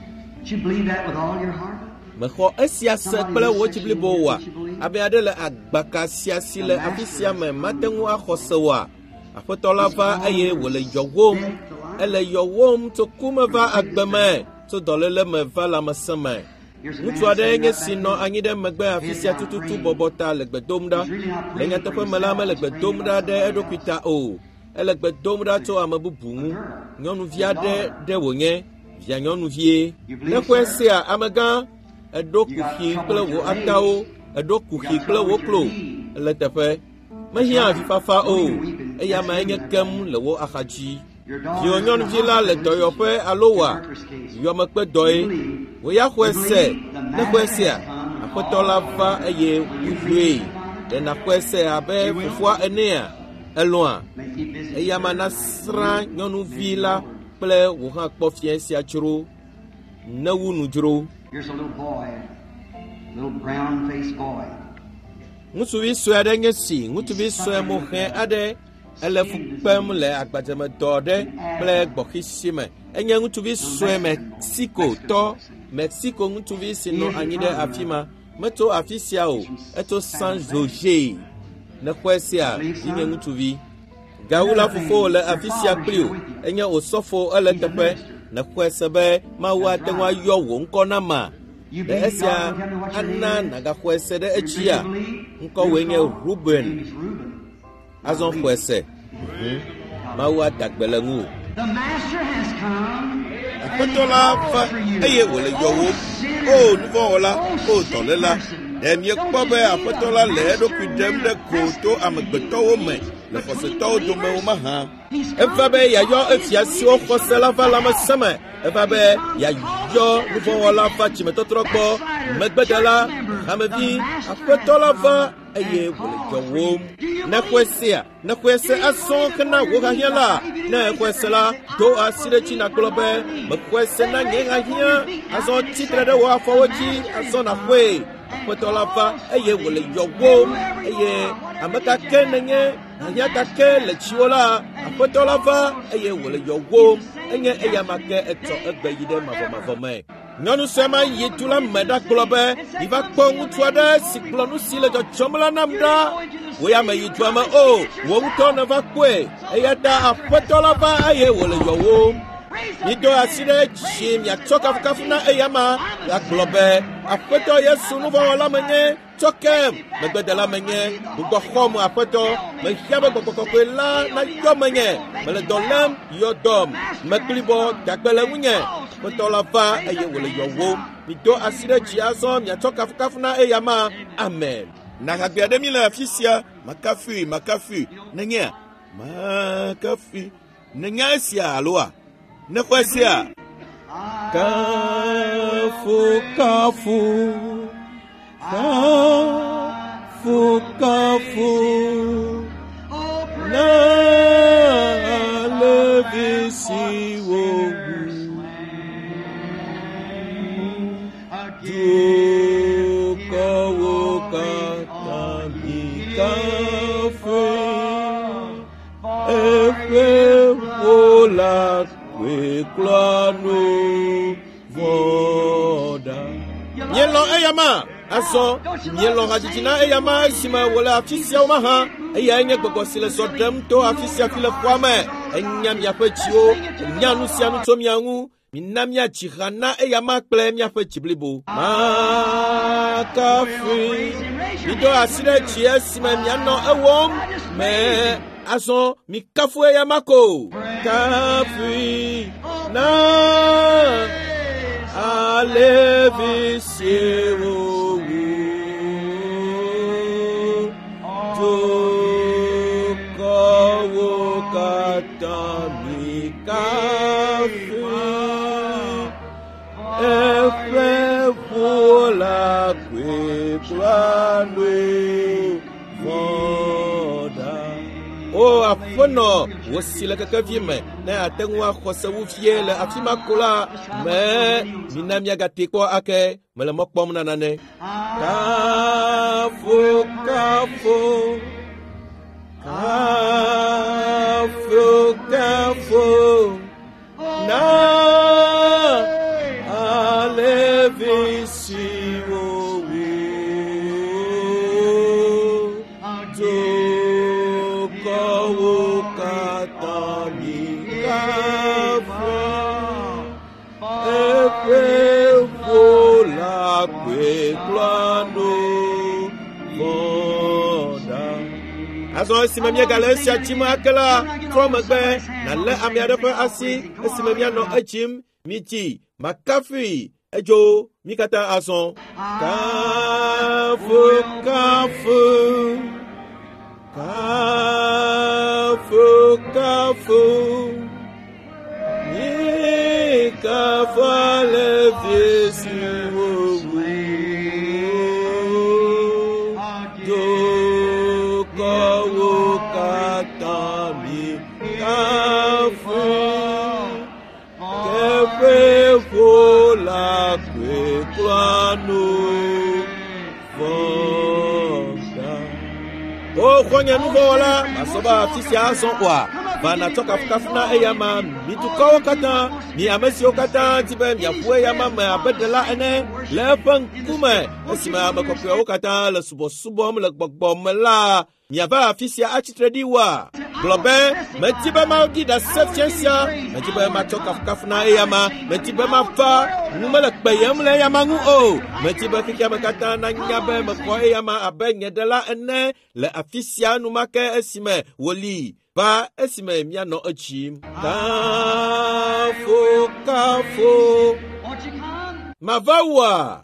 Mexɔ esia se kple wo tsi blibo wa abe aɖe le agbaka sia si le afi sia me mate ŋu axɔ se wa aƒetɔ la va eye wòle yɔwom ele yɔwom tso ku me va agbe me tso dɔléle me va lãmesẽ me. Ŋutsu aɖe nye si nɔ anyi ɖe megbe afi sia tututu bɔbɔ ta le gbe dom ɖa le nyateƒe me la mele gbe dom ɖa ɖe eɖokui ta o ele gbe dom ɖa tso ame bubu ŋu nyɔnuvi aɖe ɖe wònye via nyɔnuvie ne xɔe sia amegã eɖo kuxi kple wo atawo eɖo kuxi kple wo klo le teƒe mehiã avifafa o eya ma enye kem le wo axadzi. Viwò nyɔnuvi la le dɔyɔƒe alo wa yɔmekpe dɔe woya xɔe se ne xɔe sia aƒetɔ la va eye wòyɔe ɖena xɔe se abe fofoa enea elɔa eya ma nasrã nyɔnuvi la kple wò hã kpɔ fia sia dzro ne wu nudzro. Here's a little boy, little brown-faced boy. Ŋutsuvi sue aɖe nye si, ŋutsuvi sue mohe aɖe ele fu kpem le agbadzemedɔ aɖe kple gbɔxisi me. Enye ŋutsuvi sue Mexico tɔ, Mexico ŋutsuvi si nɔ anyi ɖe afi ma. Metso afi sia o, etso San Jose. Ne xɔe sia, yi nye ŋutsuvi. Gawu la fofo le afi sia kpli o, enye osɔfo ele teƒe. Ne xɔe se be Mawu ate ŋu ayɔ wò ŋkɔ na ma le esia ana nagaxɔe se ɖe etsia ŋkɔwoe nye Ruben azɔ xɔe se Mawu adagbe le ŋu. Aƒetɔ la va eye wòle yɔwò o nuvɔwɔla o dɔléla ɖe miekpɔ be aƒetɔ la le eɖokui ɖem ɖe go to amegbetɔwo me le xɔsetɔwo dome wo mahã. Eva be yayɔ efia siwo xɔse la va lãmesẽ me eva be yayɔ nuvɔwɔla va tsimetɔtrɔ gbɔ megbedela amevi aƒetɔ la va eye wòle yɔwòm. Ne xɔe sia ne xɔe se asɔ hena wo hahiã la ne xɔe se la do asi ɖe dzi nakplɔ be mexɔe se na nye hahiã azɔ tsitre ɖe wo afɔwo dzi azɔ naxɔe. Aƒetɔ la va eye wòle yɔwòm eye ame kake nenye hahiã kake le tsiwo la aƒetɔ la va eye wòle yɔwòm enye eya ma ke etsɔ egbe yi ɖe mavɔmavɔ me. Nyɔnu sue ma yi du la me ɖa gblɔ be yiva kpɔ ŋutsu aɖe si gblɔ nu si le dzɔdzɔm la nam ɖa. Wo ya me yi dua me o wo ŋutɔ ne va kpɔe eya ta aƒetɔ la va eye wòle yɔwòm. Mido asi ɖe dzi miatsɔ kafukafu na eya ma agblɔ be aƒetɔ Yesu nuvɔwɔla menye tsɔkem megbedela menye gbogbo xɔm aƒetɔ mehia be gbɔgbɔ kɔkɔe la nayɔ menye mele dɔ lém yɔ dɔm mekplibɔ dagbe le ŋunye aƒetɔ la va eye wòle yɔwòm. Mido asi ɖe dzi azɔ miatsɔ kafukafu na eya ma amen. Nahagbe aɖe mi le afi sia makafui makafui nenye makafui nenya esia aloa ne xɔe sia kafu kafu kafu kafu na levi siwo du la kweklanu voda. Nyelo eyama aso nyelo hajijina eyama sima wala afisia umaha eya enye gbogosile sodem to afisia file kwame enyam yapechio nyanu sianu tomiangu minamia chihana eyama kple miafe chiblibo makafi ido asire chie sima miano ewom me aso mikafu eyamako kafi na alevi sewo to kawo katami kafi efe fola kwe plano voda o afono wosile kakavime na atengwa khosa wufiele afimakola me minamia gateko ake mele mokpom nanane kafu kafu kafu kafu na alevisi azo simamia galesia chima akela from agbe na le amiadepe asi simamia no achim miti makafi ejo mikata ason kafu kafu kafu kafu ni kafale visi la kweklanu voda o khonya nuvola asoba afisia sonwa bana toka fukafuna eyama mitukawo kata ni amesi okata tibe miafue yama ma abedela ene lepan kume esima abakope okata le subo subom le gbogbom la miava afisia achitrediwa globe metibe ma gida septiensia metibe ma toka fukafuna eyama metibe ma fa numele kpeyem le yama ngu o metibe kikia makata na nyabe mko eyama abenyedela ene le afisia numake esime woli ba esime miano achim kafu kafu mavawa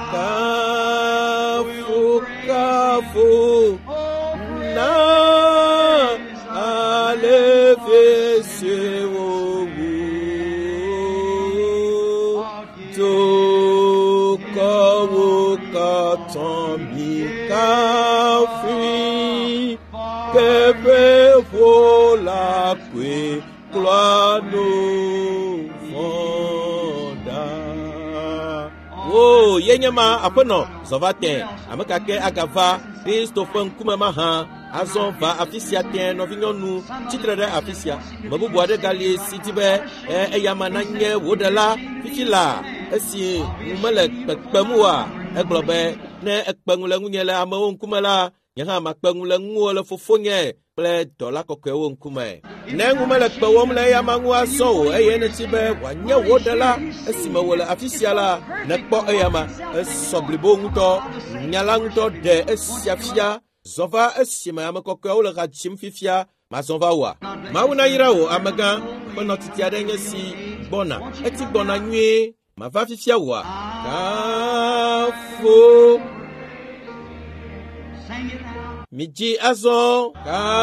kafu kafu na aleve sewo to kawo katambi kafi pepe vola kwe klano fonda oh yenyama apono zovate amakake agava Christophe Nkumama ha azon va afisia ten no vinyonu titrede afisia mabubu ade gali sitibe e yama nanye wodala fikila esi umele pekpemua eglobe ne ekpengule ngunyele amawo Nkumala nyaha makpengule nguole fofonye ple dola kokwewo Nkume ne ngumele kpewom le yama ngwa so e yene tibe wanye wodala esi mawole afisia la ne kpo eyama esoblibo nguto nyala nguto de esiafia zova esima amakokwe ole gachim fifia mazova wa mauna yirawo amaga kono titiade nyesi bona eti bona nwe mava fifia wa kafu miji azo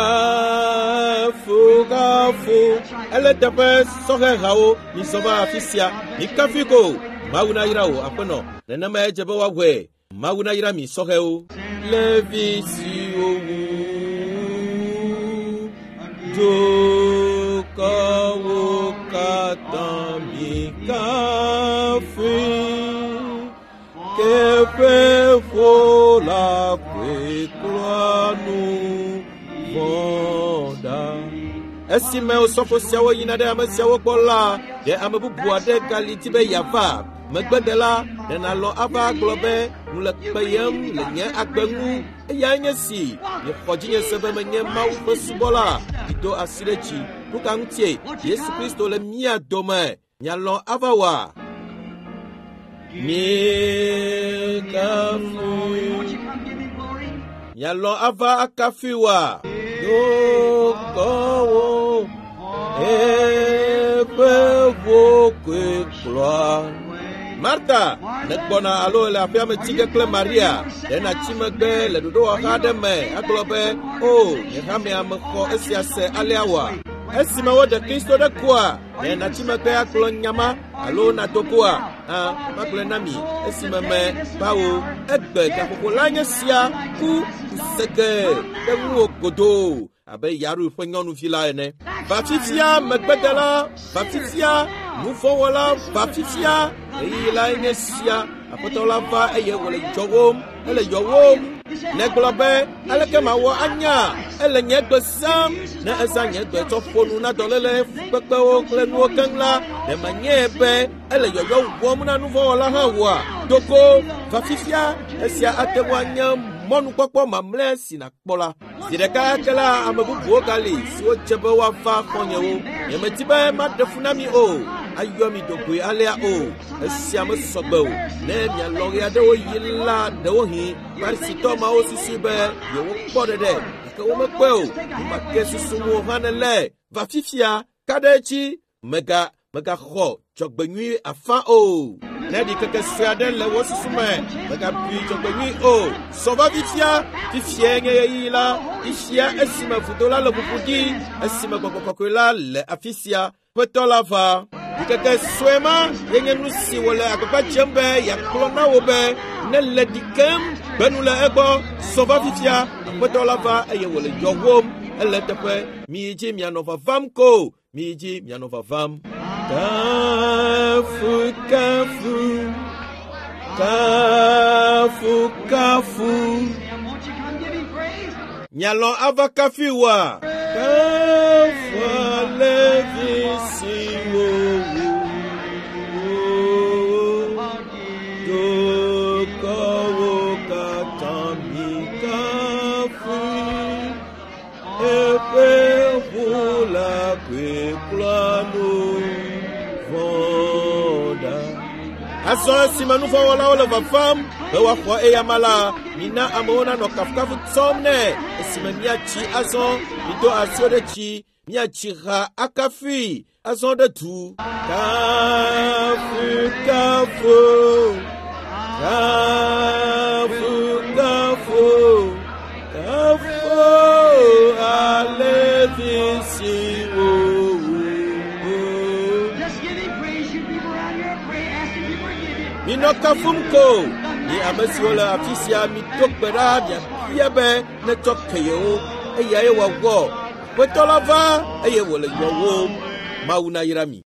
kafu kafu ele tape sohe hawo ni zova fifia ni kafiko mauna yirawo apono nena ma ejebe wa gwe mauna yira mi soheo levisi owu do kawo katambi kafi kefe fola kwe klanu voda esime osofo siawo yina de ame siawo bola de ame bubu ade gali tibe yava megbedela de na lo ava globe mule peyem le nye agbengu eya nye si ye khojinye sebe menye mawu fesubola ido asirechi tukantie Yesu Kristo le mia dome nyalo avawa mi kafu nyalo ava akafiwa do kowo ebe vokwe kloa Martha nekbona alo la fiame tige kle Maria ena chimegbe le dodo hade me aglobe o ye hame amko esiase aliawa esima wo de Kristo de kwa ena chimegbe aklo nyama alo na tokoa ah makle nami esima me bawo egbe ka kokolanya sia ku sege de wo godo abe yaru fanyonu fila ene baptisia megbedela baptisia mufowola baptisia eyila enesia apotola va eye wole jogom ele yowom neglobe aleke mawo anya ele nyegbe sam na ezanye gbe tofonu na dolele pepewo klenu kengla de manyebe ele yoyo wom na nufowola hawa doko baptisia esia atewanya monu popo mamle sina kpola zireka kala amebubu gali si o jebe wa fa konyewo yemetibe madefunami o ayomi dogwe alia o esiame sogbe o ne mia loria de o yilla de o hin parisito ma o sisibe ye wo kpode de ke wo mepe o ma ke susumu hanele va fifia kadechi mega mega kho jogbenui afa o Nedi keke swade le wo susume mega pui jogbenui o so va fifia fifia nge yila ifia esime fudola le bupudi esime gogokokola le afisia petola va keke swema yenye nusi wole akapa jembe ya klona wobe ne le dikem benule ego so va fifia petola va eye wole jogwom ele tepe miiji mianova vamko miiji mianova vam kafu kafu kafu kafu nyalo ava kafiwa kafu levisi wo do kawo katami kafu epe vula kwe plano Aso simanu fa wala wala va fam be wa kwa e yamala mina amona no kafkafu tsomne simania chi aso bido aso de chi mia chi ra akafi aso de tu kafu kafu kafu kafu kafu alevisi Minoka fumko ni amesiwola afisia mitokbera bia biabe ne tokeyo eya ewa wo kwetolava eye wole yowo mauna yirami